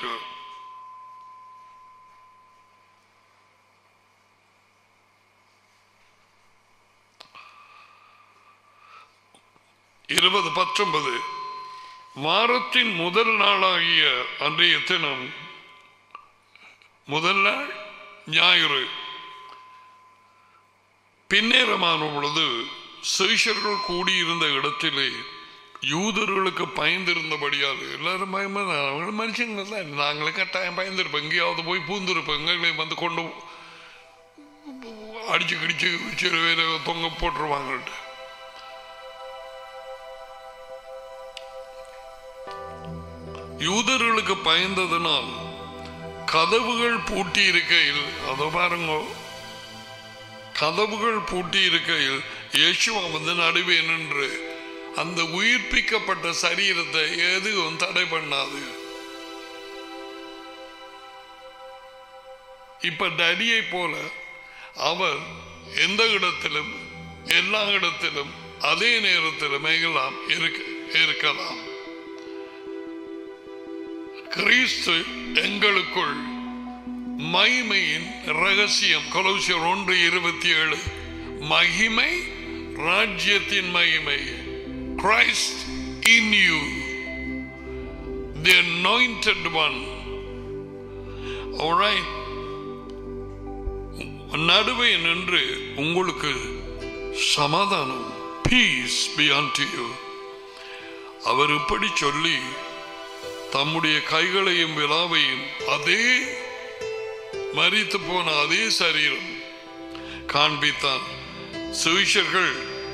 இருபது 19 வாரத்தின் முதல் நாளாகிய அன்றைய தினம், முதல் நாள் ஞாயிறு பின்னேரமான பொழுது சீஷர்கள் கூடியிருந்த இடத்திலே யூதர்களுக்கு பயந்திருந்தபடியால் எல்லாரும் பயமாக மனுஷங்க தான். நாங்களும் கட்டாயம் பயந்திருப்போம். எங்கேயாவது போய் பூந்திருப்போம். எங்களை கொண்டு அடிச்சு கிடிச்சு சிறு வேற தொங்க போட்டுருவாங்கள்ட்டு. யூதர்களுக்கு பயந்ததனால் கதவுகள் பூட்டி இருக்கையில், அதை பாருங்க, கதவுகள் பூட்டி இருக்கையில் இயேசுவா நடுவே நின்று அந்த உயிர்ப்பிக்கப்பட்ட சரீரத்தை எதுவும் தடை பண்ணாது. இப்ப டடியை போல அவர் எந்த இடத்திலும் எல்லா இடத்திலும் அதே நேரத்திலும் எல்லாம் இருக்கலாம். கிறிஸ்து எங்களுக்குள் மகிமையின் ரகசியம். கொலோசியர் 1:27 மகிமை, ராஜ்யத்தின் மகிமை. Christ in you, the anointed one. All right. நடுவே நின்று உங்களுக்கு சமாதானம், peace be unto you. அவர் இப்படி சொல்லி தம்முடைய கைகளையும் விலாவையும் அதே மரித்து போன அதே சரீரம் காண்பித்தார். சுவிசர்கள்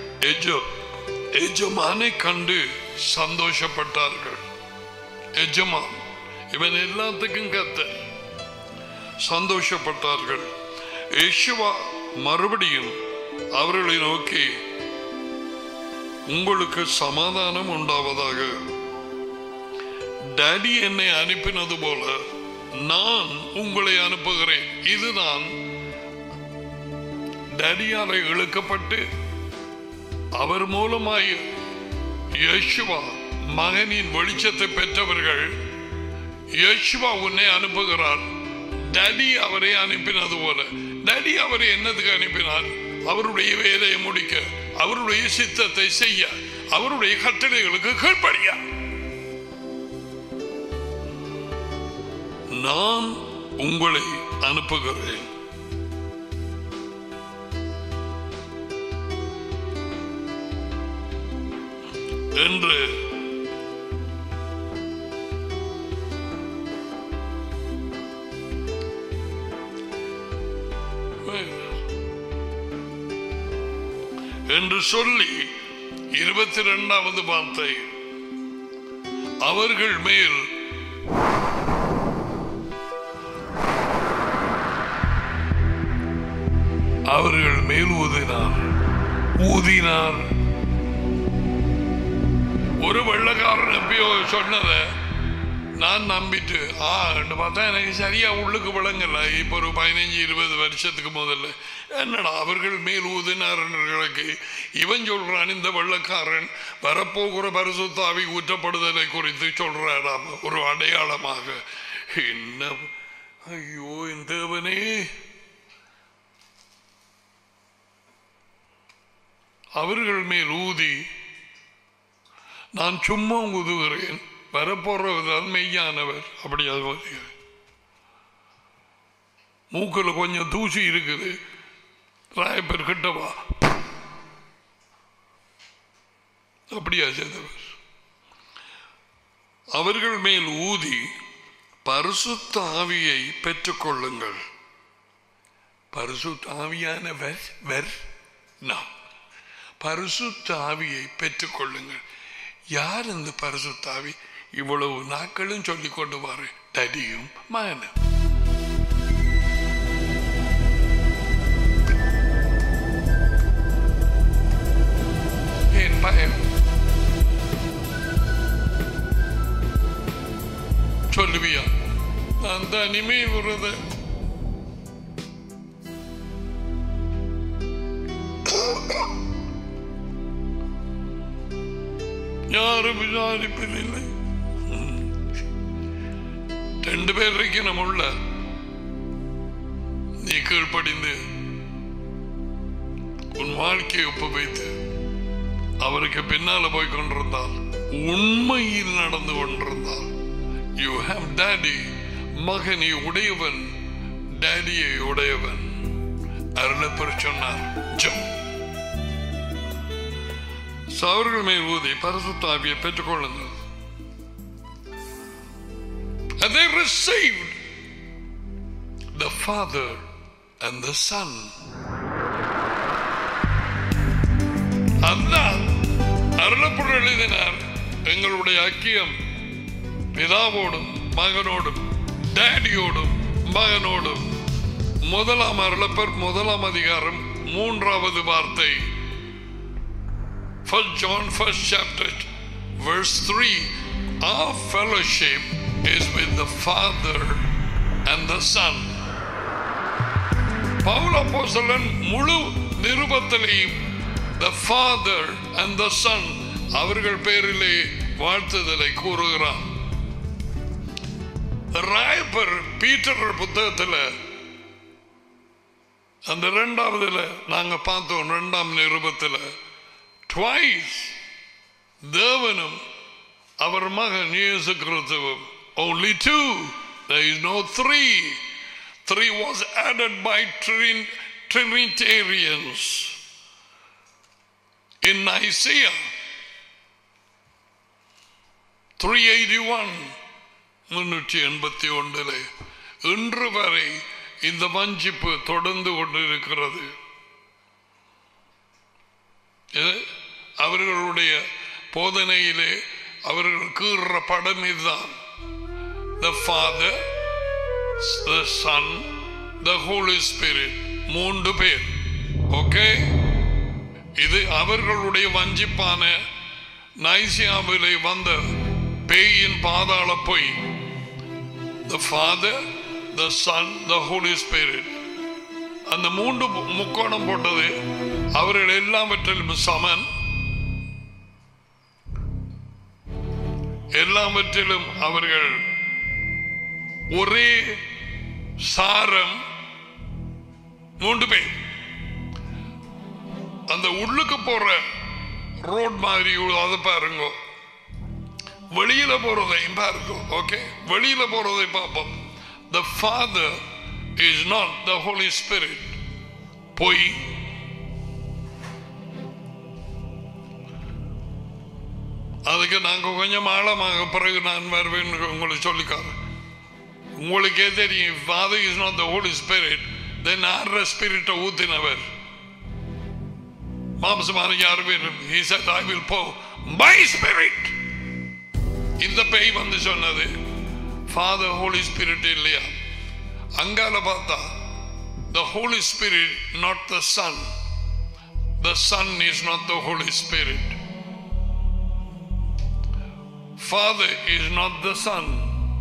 எஜமானை கண்டு சந்தோஷப்பட்டார்கள். எஜமான் இவன் எல்லாத்துக்கும் கத்த சந்தோஷப்பட்டார்கள். இயேசுவா மறுபடியும் அவர்களை நோக்கி உங்களுக்கு சமாதானம் உண்டாவதாக. டாடி என்னை அனுப்பினது போல நான் உங்களை அனுப்புகிறேன். இதுதான் டாடியாரை இழுக்கப்பட்டு அவர் மூலமாய் இயேசுவா மகனின் வெளிச்சத்தை பெற்றவர்கள். இயேசுவா உன்னை அனுப்புகிறார். டாடி அவரை அனுப்பினது போல. டாடி அவரை என்னதுக்கு அனுப்பினார்? அவருடைய வேலையை முடிக்க, அவருடைய சித்தத்தை செய்ய, அவருடைய கட்டளைகளுக்கு கீழ்ப்படிய. நான் உங்களை அனுப்புகிறேன் என்று சொல்லி 22வது வார்த்தை அவர்கள் மேல் ஊதினார். ஒரு வெள்ளக்காரன் எப்பயோ சொன்னத நான் நம்பிட்டு பார்த்தா எனக்கு சரியா உள்ளுக்கு விளங்கல. இப்போ ஒரு 15-20 வருஷத்துக்கு முதல்ல என்னடா அவர்கள் மேல் ஊதினார்களுக்கு இவன் சொல்றான், இந்த வெள்ளக்காரன் வரப்போகிற பரிசுத்த ஆவி ஊற்றப்படுதலை குறித்து சொல்றாராம் ஒரு அடையாளமாக. என்ன ஐயோ என் தேவனே, அவர்கள் மேல் ஊதி நான் சும்மா ஊதுகிறேன், வரப்போறவர் மெய்யானவர். அப்படியா மூக்கில் கொஞ்சம் தூசி இருக்குது, ராயப்பர் கிட்டவா, அப்படியா செய்தவர். அவர்கள் மேல் ஊதி பரிசுத்த ஆவியை பெற்றுக் கொள்ளுங்கள். பரிசுத்த ஆவியானவர் நாம் பரிசுத்த ஆவியை பெற்றுக் கொள்ளுங்கள். யார் இந்த பரிசுத்த ஆவி? இவ்வளவு நாட்களும் சொல்லிக் கொண்டு வாரு, தடியும் மகனும். ஏன் பயம்? சொல்லுவியா நான் தனிமை விடுறத? யாரும் விசாரிப்பதில்லை. 2 பேர் இருக்கணும் உள்ள. நீ கீழ்ப்படிந்து உன் வாழ்க்கையை ஒப்பு வைத்து அவருக்கு பின்னால போய் கொண்டிருந்தால், உண்மையில் நடந்து கொண்டிருந்தால், யூ ஹேவ் டாடி, மகனை உடையவன் டாடியை உடையவன். அருளப்பர் சொன்னார் ஜம். அவர்கள் மேல் ஊதி பரிசுத்த ஆவியை பெற்றுக் கொள்ளுங்கள். And they received the Father and the Son. அதான் அருளப்பர் எழுதினார், எங்களுடைய ஐக்கியம் பிதாவோடும் மகனோடும் டாடியோடும் மகனோடும். 1 அருளப்பர் 1 அதிகாரம் 3வது வார்த்தை. 1 John 1st chapter verse 3. Our fellowship is with the Father and the Son. Pavul அப்போஸ்தலன் முழு நிருபத்திலேயும் the Father and the Son அவர்கள் பேரிலே வாழ்த்துதலை கூறுகிறான். ராயப்பர் பீட்டர் புத்தகத்தில் அந்த 2வதுல நாங்க பார்த்தோம், 2ஆம் நிருபத்தில் twice தேவனும் அவர் மகன் இயேசு கிறிஸ்துவும். Only 2. There is no 3. 3 was added by Trinitarians in Nicaea 381. 381 இன்று வரை இந்த வஞ்சிப்பு தொடர்ந்து கொண்டிருக்கிறது. அவர்களுடைய போதனையிலே அவர்கள் கீற படம் இதுதான். The Father, the Son, the Holy Spirit. 3 பேர். ஓகே, இது அவர்களுடைய வஞ்சிப்பான நைசியாவிலே வந்த பேயின் பாதாள பொய். The Father, the Son, the Holy Spirit. அந்த 3 முக்கோணம் போட்டது அவர்கள் எல்லாவற்றிலும் சமன், எல்லாவற்றிலும் அவர்கள் ஒரே சாரம். 3 பேர். அந்த உள்ளுக்கு போற ரோட் மாதிரி அதை பாருங்க, வெளியில போறதையும் பாருங்க. ஓகே, வெளியில போறதை பார்ப்போம். The Father is not the Holy Spirit. பொய். அதுக்கு நாங்க கொஞ்சம் ஆழமாக பிறகு நான் வருவேன் உங்களுக்கு சொல்லிக்காரு. உங்களுக்கே தெரியும், Father is not the Holy Spirit, then ஆற ஸ்பிரிட்டை ஊத்தினவர் மாம்சமான யார் வேணும்? He said, I will pour my spirit. இந்த பேய் வந்து சொன்னது Father, Holy Spirit இல்லையா? அங்கால பார்த்தா the Holy Spirit, not the Son. The Son is not the Holy Spirit. Father is not the Son.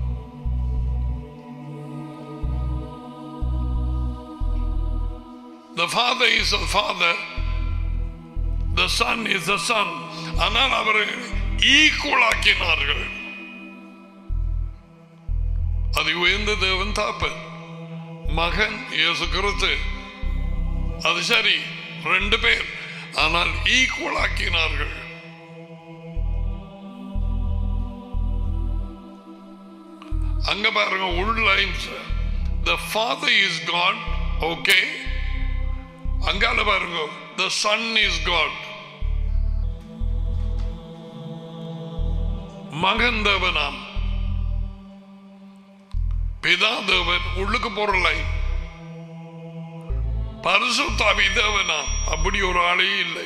The Father is the Father, the Son is the Son. ஆனால் அவர்கள் equal ஆக்கினார்கள். அது உயர்ந்த தேவன் தாப்பன், மகன் இயேசு கிறிஸ்து. அது சரி, ரெண்டு பேர், ஆனால் ஈக்குவல் ஆக்கினார்கள். அங்க பாருங்க, உள் lines. The Father is God, okay. அங்கால பாருங்க, the Son is God. மகன் தேவனாம், பிதா தேவன். உள்ளுக்கு போற லைன் பரிசுத்த ஆவி தேவனாம். அப்படி ஒரு ஆளே இல்லை.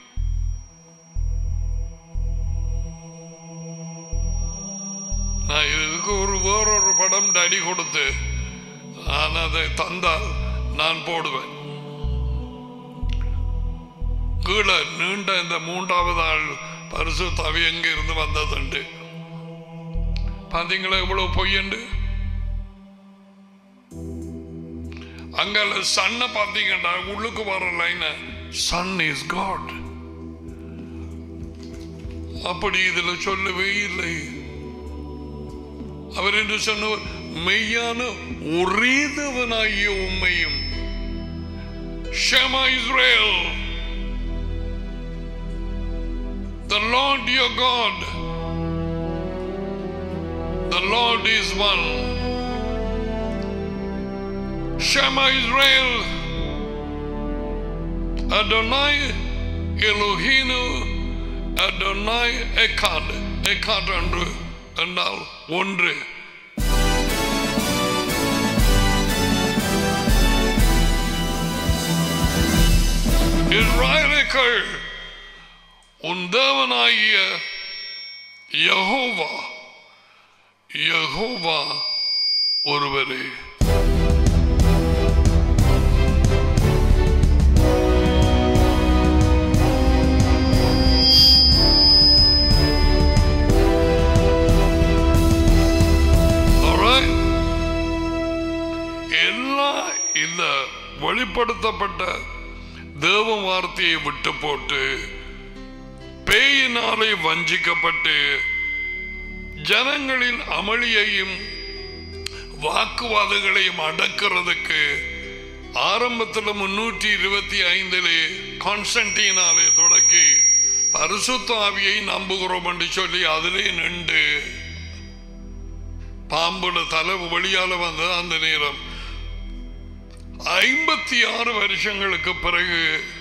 நான் இதுக்கு வேறொரு படம் டடி கொடுத்து நான் அதை தந்தால் நான் போடுவேன். கீழே நீண்ட இந்த மூன்றாவது ஆள் பரிசுத்த ஆவி எங்க இருந்து வந்ததுண்டு பாத்தீங்களா? எவ்வளவு பொய்யண்டு. அங்கால சன்ன பாத்தீங்கன்னா உள்ளுக்கு வர லைன் சன் இஸ் காட். அப்படி இதுல சொல்லவே இல்லை. அவர் என்று சொன்னவர் மெய்யான ஒரே தேவனாகிய உம்மையும். Shema Israel, the Lord your God, the Lord is one. Shema Israel, Adonai Elohinu Adonai Echad. Echad என்று என்றால் ஒன்று. இஸ்ராயேலுக்குள் உன் தேவனாகிய யெகோவா, யெகோவா ஒருவரே. இந்த வெளிப்படுத்தப்பட்ட தேவ வார்த்தையை விட்டு போட்டு பேயினாலே வஞ்சிக்கப்பட்டு ஜனங்களின் அமளியையும் வாக்குவாதங்களையும் அடக்கிறதுக்கு ஆரம்பத்தில் 325 கான்ஸ்டன்டினாலே தொடக்கி பரிசுத்த ஆவியை நம்புகிறோம் என்று சொல்லி அதிலே நின்று பாம்போட தலை வழியால வந்த அந்த நேரம் 56 வருஷங்களுக்கு பிறகு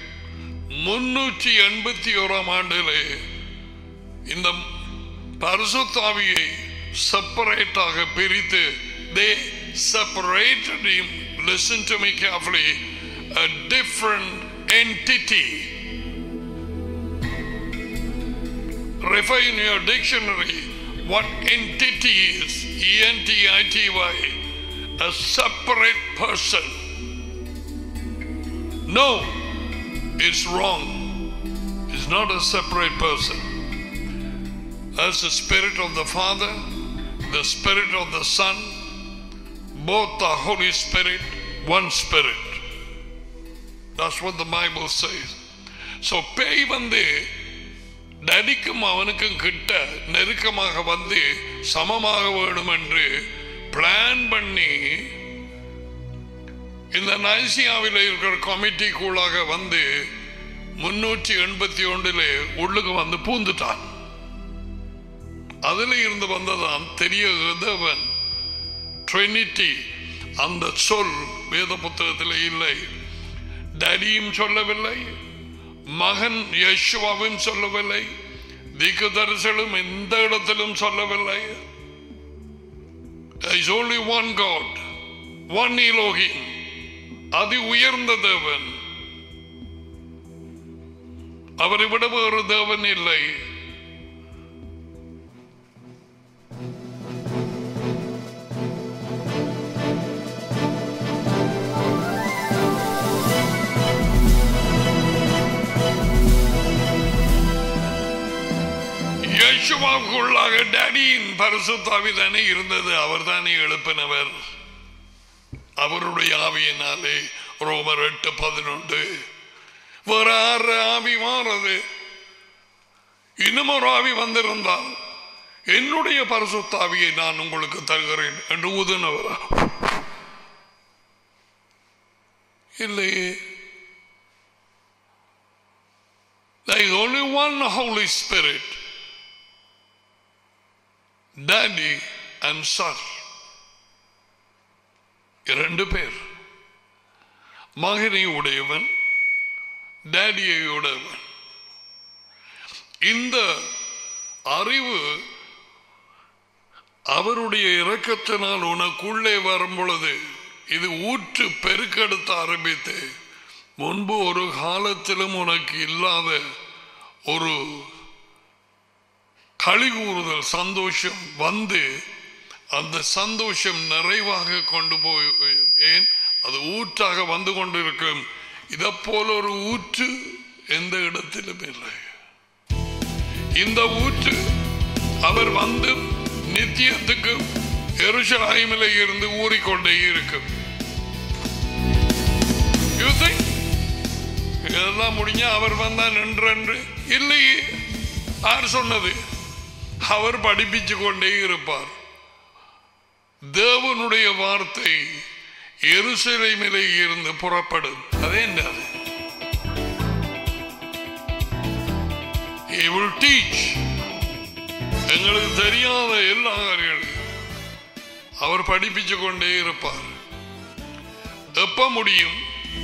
381 ஆண்டிலே இந்த பரிசுத்த ஆவியை செப்பரேட்டாக பிரித்து they separated him. Listen to me carefully. A different entity. Refer in your dictionary what entity is. E-N-T-I-T-Y. A separate person. No, it's wrong. It's not a separate person. As the Spirit of the Father, the Spirit of the Son, both the Holy Spirit, one Spirit. That's what the Bible says. So பேய் வந்து டடிக்கும் அவனுக்கும் கிட்ட நெருக்கமாக வந்து சமமாக வேணும் என்று plan பண்ணி இந்த நைசியாவில் இருக்கிற கமிட்டிக்குள்ளாக வந்து 381 உள்ளுக்கு வந்து பூந்துட்டான். அதுல இருந்து வந்ததான் தெரிய தேவன் ட்ரினிட்டி. அந்த சொல் வேத புத்தகத்தில் இல்லை. டடியும் சொல்லவில்லை, மகன் யேசுவாவும் சொல்லவில்லை, தீர்க்கதரிசிகளும் எந்த இடத்திலும் சொல்லவில்லை. There is only one God, one Elohim. அதி உயர்ந்த தேவன். அவரை விட வேறு தேவன் இல்லை. யேசுவுக்குள்ளாக டேடியின் பரிசுத்த ஆவி தானே இருந்தது. அவர் தானே எழுப்பினவர். அவருடைய ஆவியினாலே ரோமர் 8:11. வேற ஆறு ஆவி மாறது. இன்னும் ஒரு ஆவி வந்திருந்தால் என்னுடைய பரிசுத்த ஆவியை நான் உங்களுக்கு தருகிறேன் என்று ஊதுனவரா? இல்லையே. There is only one Holy Spirit, Daddy and Son. இரண்டு பேர், மகனை உடையவன், டேடியை உடையவன். இந்த அறிவு அவருடைய இரக்கத்தினால் உனக்குள்ளே வரும் பொழுது இது ஊற்று பெருக்கெடுத்த ஆரம்பித்து முன்பு ஒரு காலத்திலும் உனக்கு இல்லாத ஒரு களி கூறுதல் சந்தோஷம் வந்து அந்த சந்தோஷம் நிறைவாக கொண்டு போய் ஏன் அது ஊற்றாக வந்து கொண்டிருக்கும். இதை போல ஒரு ஊற்று எந்த இடத்திலும் இல்லை. இந்த ஊற்று அவர் வந்து நித்தியத்துக்கு எருசலேமிலே இருந்து ஊறிக்கொண்டே இருக்கும். இதெல்லாம் முடிஞ்ச அவர் வந்தா நின்று இல்லையே. யார் சொன்னது? அவர் படிப்பிச்சு கொண்டே இருப்பார். தேவனுடைய வார்த்தை எருசலேமிலே இருந்து புறப்படும். அதே என்னது? He will teach. எங்களுக்கு தெரியாத எல்லா காரியங்களும் அவர் படிப்பிச்சு கொண்டே இருப்பார். எப்ப முடியும்?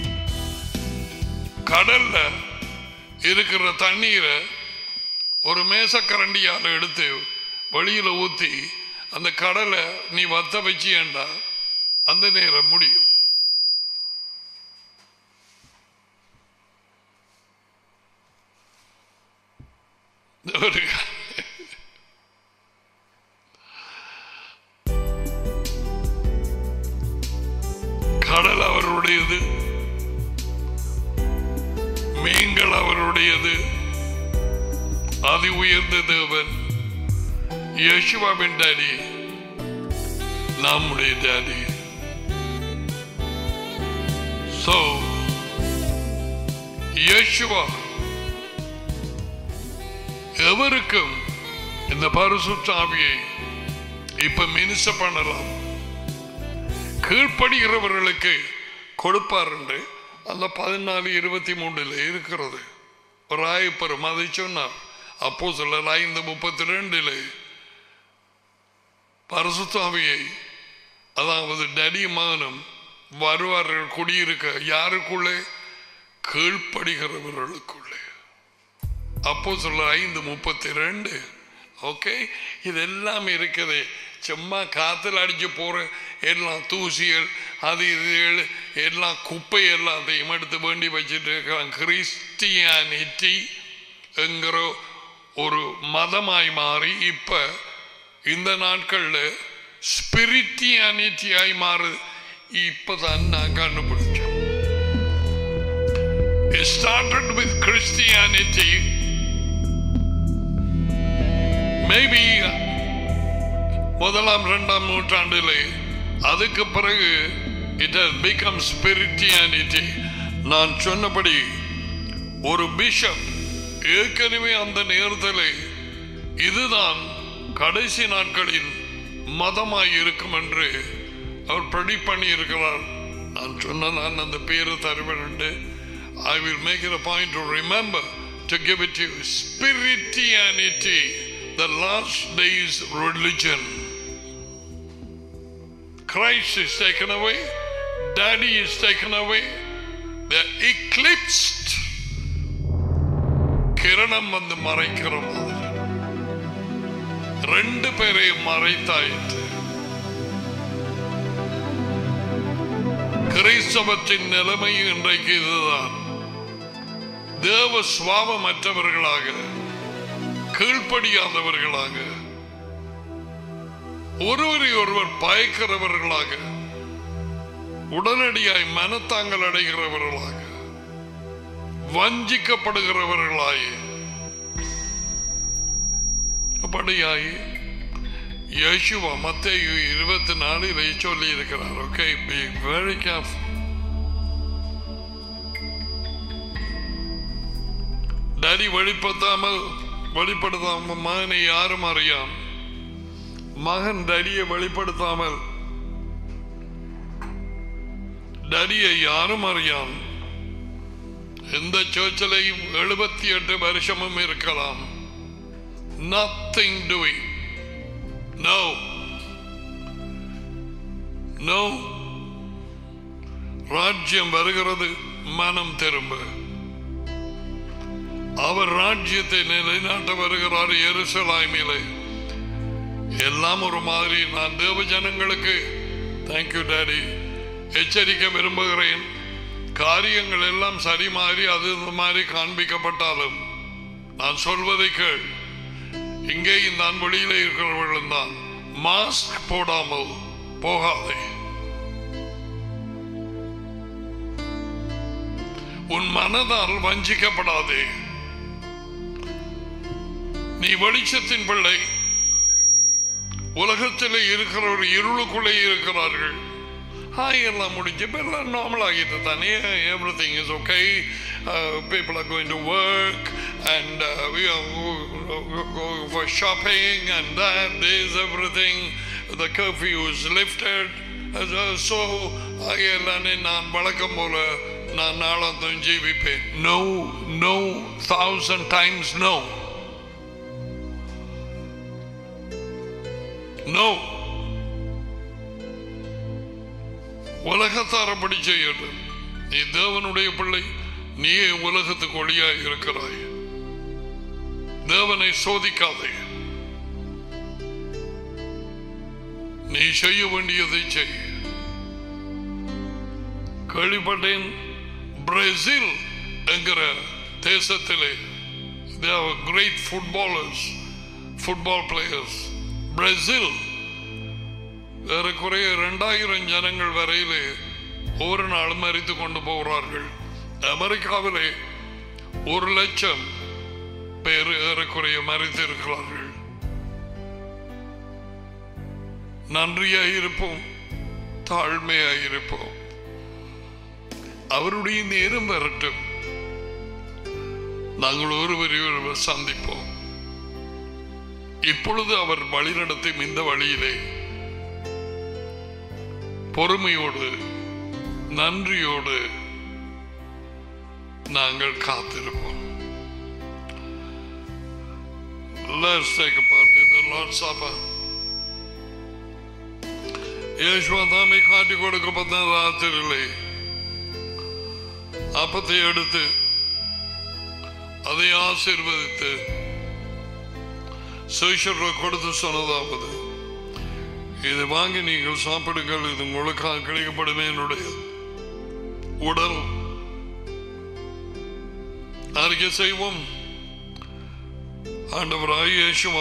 கடல்ல இருக்கிற தண்ணீரை ஒரு மேசக்கரண்டியால் எடுத்து வெளியில ஊத்தி அந்த கடலை நீ வத்த வச்சியண்டா அந்த நேரம் முடியும். கடல் அவருடையது, மீன்கள் அவருடையது. அதி உயர்ந்த தேவன் யேசுவாவின் டாடி நம்முடைய டாடி. சோ யேசுவா எவருக்கும் இந்த பரிசுத்த ஆவியை இப்ப மினிஸ்டர் பண்ணலாம். கீழ்ப்படுகிறவர்களுக்கு கொடுப்பார் என்று அந்த 14:23 இருக்கிறது. ராயப்பெரும் அதை சொன்னார். அப்போஸ்தலர் 5:32 பரிசுத்த ஆவியை அதாவது டடி மகனும் வருவார்கள் குடியிருக்க. யாருக்குள்ளே? கீழ்ப்படுகிறவர்களுக்குள்ளே. அப்போஸ்தலர் 5:32. ஓகே, இதெல்லாம் இருக்குது. சும்மா காத்துல அடிச்சு போற எல்லாம் தூசிகள் அது இது எல்லாம் குப்பை எல்லாத்தையும் எடுத்து வேண்டி வச்சுட்டு இருக்காங்க. கிறிஸ்டியானிட்டி என்கிற ஒரு மதமாய் மாறி இப்ப இந்த நாட்கள்ல ஸ்பிரிட்டியானிட்டியாய் மாறுது. இப்பதான் நான் கண்டுபிடிச்சேன். It started with Christianity. Maybe முதலாம் இரண்டாம் நூற்றாண்டிலே. அதுக்கு பிறகு it has become spirituality. நான் சொன்னபடி ஒரு பிஷப் ஏற்கனவே அந்த நேரத்தில் இதுதான் கடைசி நாட்களின் மதமாய் இருக்கும் என்று அவர் ப்ரெடிக்ட் பண்ணி இருக்கிறார். நான் சொன்னதான் அந்த பேரு தருவேன். I will make it a point to remember to give it to you. Spirituality, the last days religion. Christ is taken away, Daddy is taken away, they are eclipsed. கிரணம் வந்து மறைக்கிற மாதிரி ரெண்டு பேரையும் மறைத்தாயிற்று. கிறிஸ்தவத்தின் நிலைமை இன்றைக்கு இதுதான். தேவ சுவாபமற்றவர்களாக, கீழ்ப்படியாதவர்களாக, ஒருவரை ஒருவர் பயக்கிறவர்களாக, உடனடியாய் மனத்தாங்கள் அடைகிறவர்களாக, வஞ்சிக்கப்படுகிறவர்களாய் அப்படியாய் யேசுவா மத்தேயு 24 சொல்லி இருக்கிறார். Okay, be very careful. Daddy வெளிப்படுத்தாமல் மகனை யாரும் அறியான். மகன் டடியை வெளிப்படுத்தாமல் டடியை யாரும் அறியான். எந்த சர்ச்சிலையும் 78 வருஷமும் இருக்கலாம். Nothing doing. No. No. ராஜ்யம் வருகிறது, மனம் திரும்ப. அவர் ராஜ்யத்தை நிலைநாட்ட வருகிறார் எருசலேமிலே. எல்லாம் ஒரு மாதிரி. நான் தேவ ஜனங்களுக்கு தேங்க்யூ டாடி எச்சரிக்க விரும்புகிறேன். காரியங்கள் எல்லாம் சரி மாறி அது மாதிரி காண்பிக்கப்பட்டாலும் நான் சொல்வதை கேள். இங்கே இந்த அன்பொழியில இருக்கிறவர்கள் தான் மாஸ்க் போடாமல் போகாதே. உன் மனதால் வஞ்சிக்கப்படாதே. நீ வெளிச்சத்தின் பிள்ளை. உலகத்தில் இருக்கிறவர் இருளுக்குள்ளே இருக்கிறார்கள். எல்லாம் முடிஞ்சு எல்லாம் நார்மல் ஆகிட்டு தானே. Everything is okay. People are going to work and we are going for shopping and that this everything. The curfew is lifted. So நான் வழக்கம் போல நான் நாளத்தும் ஜீவிப்பேன். No, no, 1,000 times no. No. உலகத்தார் அப்படி செய்யட்டும். நீ தேவனுடைய பிள்ளை. நீயே உலகத்துக்கு ஒளியாய் இருக்கிறாய். தேவனை சோதிக்காதே. நீ செய்ய வேண்டியதை செய். கேள்விப்பட்டேன் பிரேசில் என்கிற தேசத்திலே they are great football players. Brazil ஏறக்குறைய 2000 ஜனங்கள் வரையிலே ஒரு நாள் மரித்து கொண்டு போகிறார்கள். அமெரிக்காவிலே 1,00,000 பேர் ஏறக்குறைய மரித்து இருக்கிறார்கள். நன்றியாயிருப்போம், தாழ்மையாயிருப்போம். அவருடைய நேரம் வரட்டும், நாங்கள் ஒருவர் சந்திப்போம். இப்பொழுது அவர் வழிநடத்தும் இந்த வழியிலே பொறுமையோடு நன்றியோடு நாங்கள் காத்திருப்போம். Let's take a part in the Lord's Supper. യേശുവ താമേ കാട്ടി കൊടുക്കപ്പെട്ട രാത്രിയിലെ அப்பத்தை எடுத்து அதை ஆசீர்வதித்து சீஷர்களுக்கு கொடுத்து சொன்னதாவது, இதை வாங்கி நீங்கள் சாப்பிடுங்கள், இது உங்களுக்காக கிடைக்கப்படும் என்னுடைய உடல். அறிக்கை செய்வோம். ஆண்டவராய் இயேசுவா,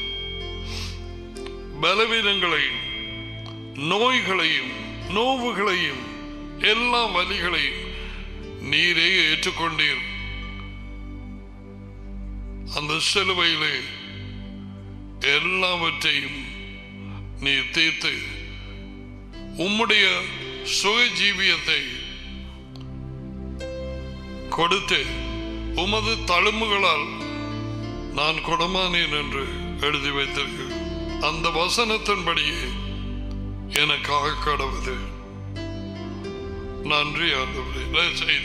பலவீனங்களையும் நோய்களையும் நோவுகளையும் எல்லா வலிகளையும் நீரே ஏற்றுக்கொண்டீர். அந்த சிலுவையிலே எல்லாவற்றையும் நீ தீர்த்து உம்முடைய சுய ஜீவியத்தை கொடுத்து உமது தழும்புகளால் நான் குணமானேன் என்று எழுதி வைத்திருக்கு. அந்த வசனத்தின்படியே எனக்காக கடவுது. நன்றி ஆண்டவரே. Let's eat.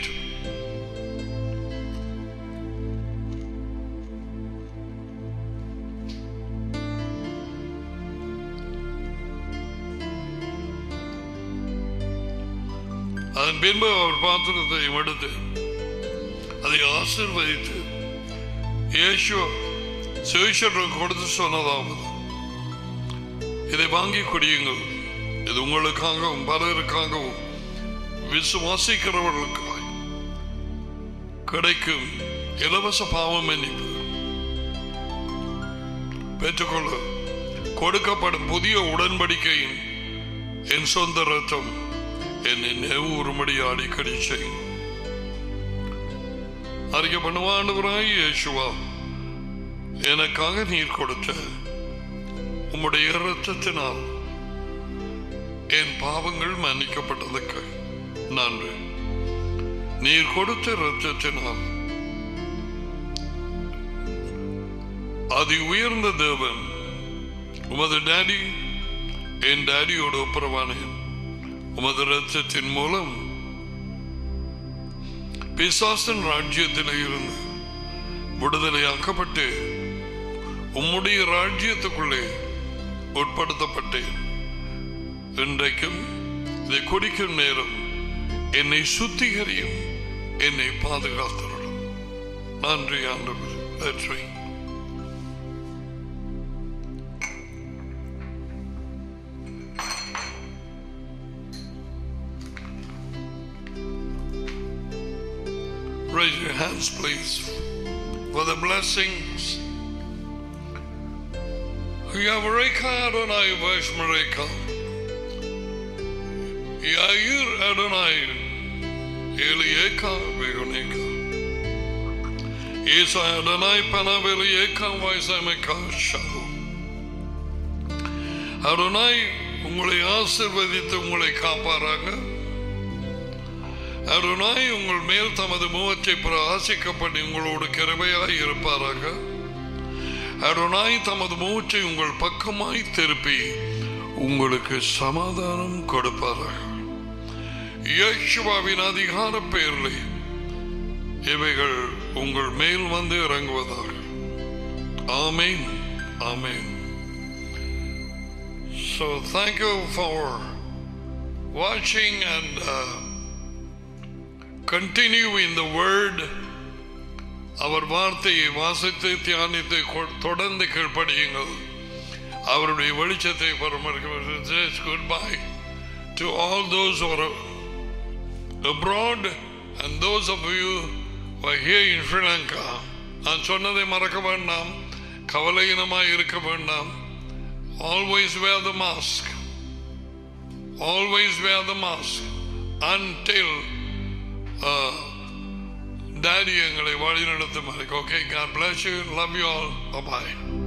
அதன் பின்பு அவர் பாத்திரத்தை எடுத்து அதை ஆசீர்வதித்து இயேசு சீஷர்களுக்கு கொடுத்து சொன்னதாவது, இதை வாங்கி குடியுங்கள், இது உங்களுக்காகவும் பலருக்காகவும் விசுவாசிக்கிறவர்களுக்காய் கிடைக்கும் இலவச பாவ மன்னிப்பு. பெற்றுக்கொள்ள கொடுக்கப்படும் புதிய உடன்படிக்கையின் என் சொந்த ரத்தம் என்னை நினைவுறும்படி அடிக்கடி செய்யும். அறிக்கை பண்ணுவாண்டவராய் இயேசுவா, எனக்காக நீர் கொடுத்த உம்முடைய இரத்தத்தினால் என் பாவங்கள் மன்னிக்கப்பட்டதுக்கு நன்றி. நீர் கொடுத்த இரத்தத்தினால் அதி உயர்ந்த தேவன் உமது டாடி என் டாடியோடு ஒப்புரவானேன். உமது ரத்தத்தின் மூலம் பிசாசின் ராஜ்யத்திலே இருந்து விடுதலையாக்கப்பட்டு உம்முடைய ராஜ்யத்துக்குள்ளே உட்படுத்தப்பட்டேன். இன்றைக்கும் இதை குடிக்கும் நேரம் என்னை சுத்திகரியும், என்னை பாதுகாத்தருளும். நன்றி ஆண்டவரே. Let's drink. Raise your hands, please, for the blessings. Yavreka Adonai Vashmareka Yair Adonai Elieka Vegoneka Isa Adonai Panavelieka Vaisameka Shalom. Adonai உங்களை ஆசீர்வதித்து உங்களை காப்பாராக. அருணாய் உங்கள் மேல் தமது முகத்தை பிரகாசிக்கப்பட்டு உங்களோடு கிருபையாய் இருப்பாராக. அருணாய் தமது மூச்சை உங்கள் பக்கமாய் திருப்பி உங்களுக்கு சமாதானம் கொடுப்பாராக. யேசுவின் அதிகார பெயரிலே இவைகள் உங்கள் மேல் வந்து இறங்குவதாக. ஆமென், ஆமென். So thank you for watching and continue in the word. அவர் வார்த்தையை வாசித்து தியானித்து தொடர்ந்து கீழ்ப்படியுங்கள். அவருடைய வெளிச்சத்தை பரமரிக்க. Goodbye to all those who are abroad and those of you who are here in Sri Lanka. நான் சொன்னதை மறக்க வேண்டாம், கவலையினமாய் இருக்க வேண்டாம். Always wear the mask. Always wear the mask until Daddy எங்களை வழி நடத்தும். Okay, God bless you. Love you all. Bye-bye.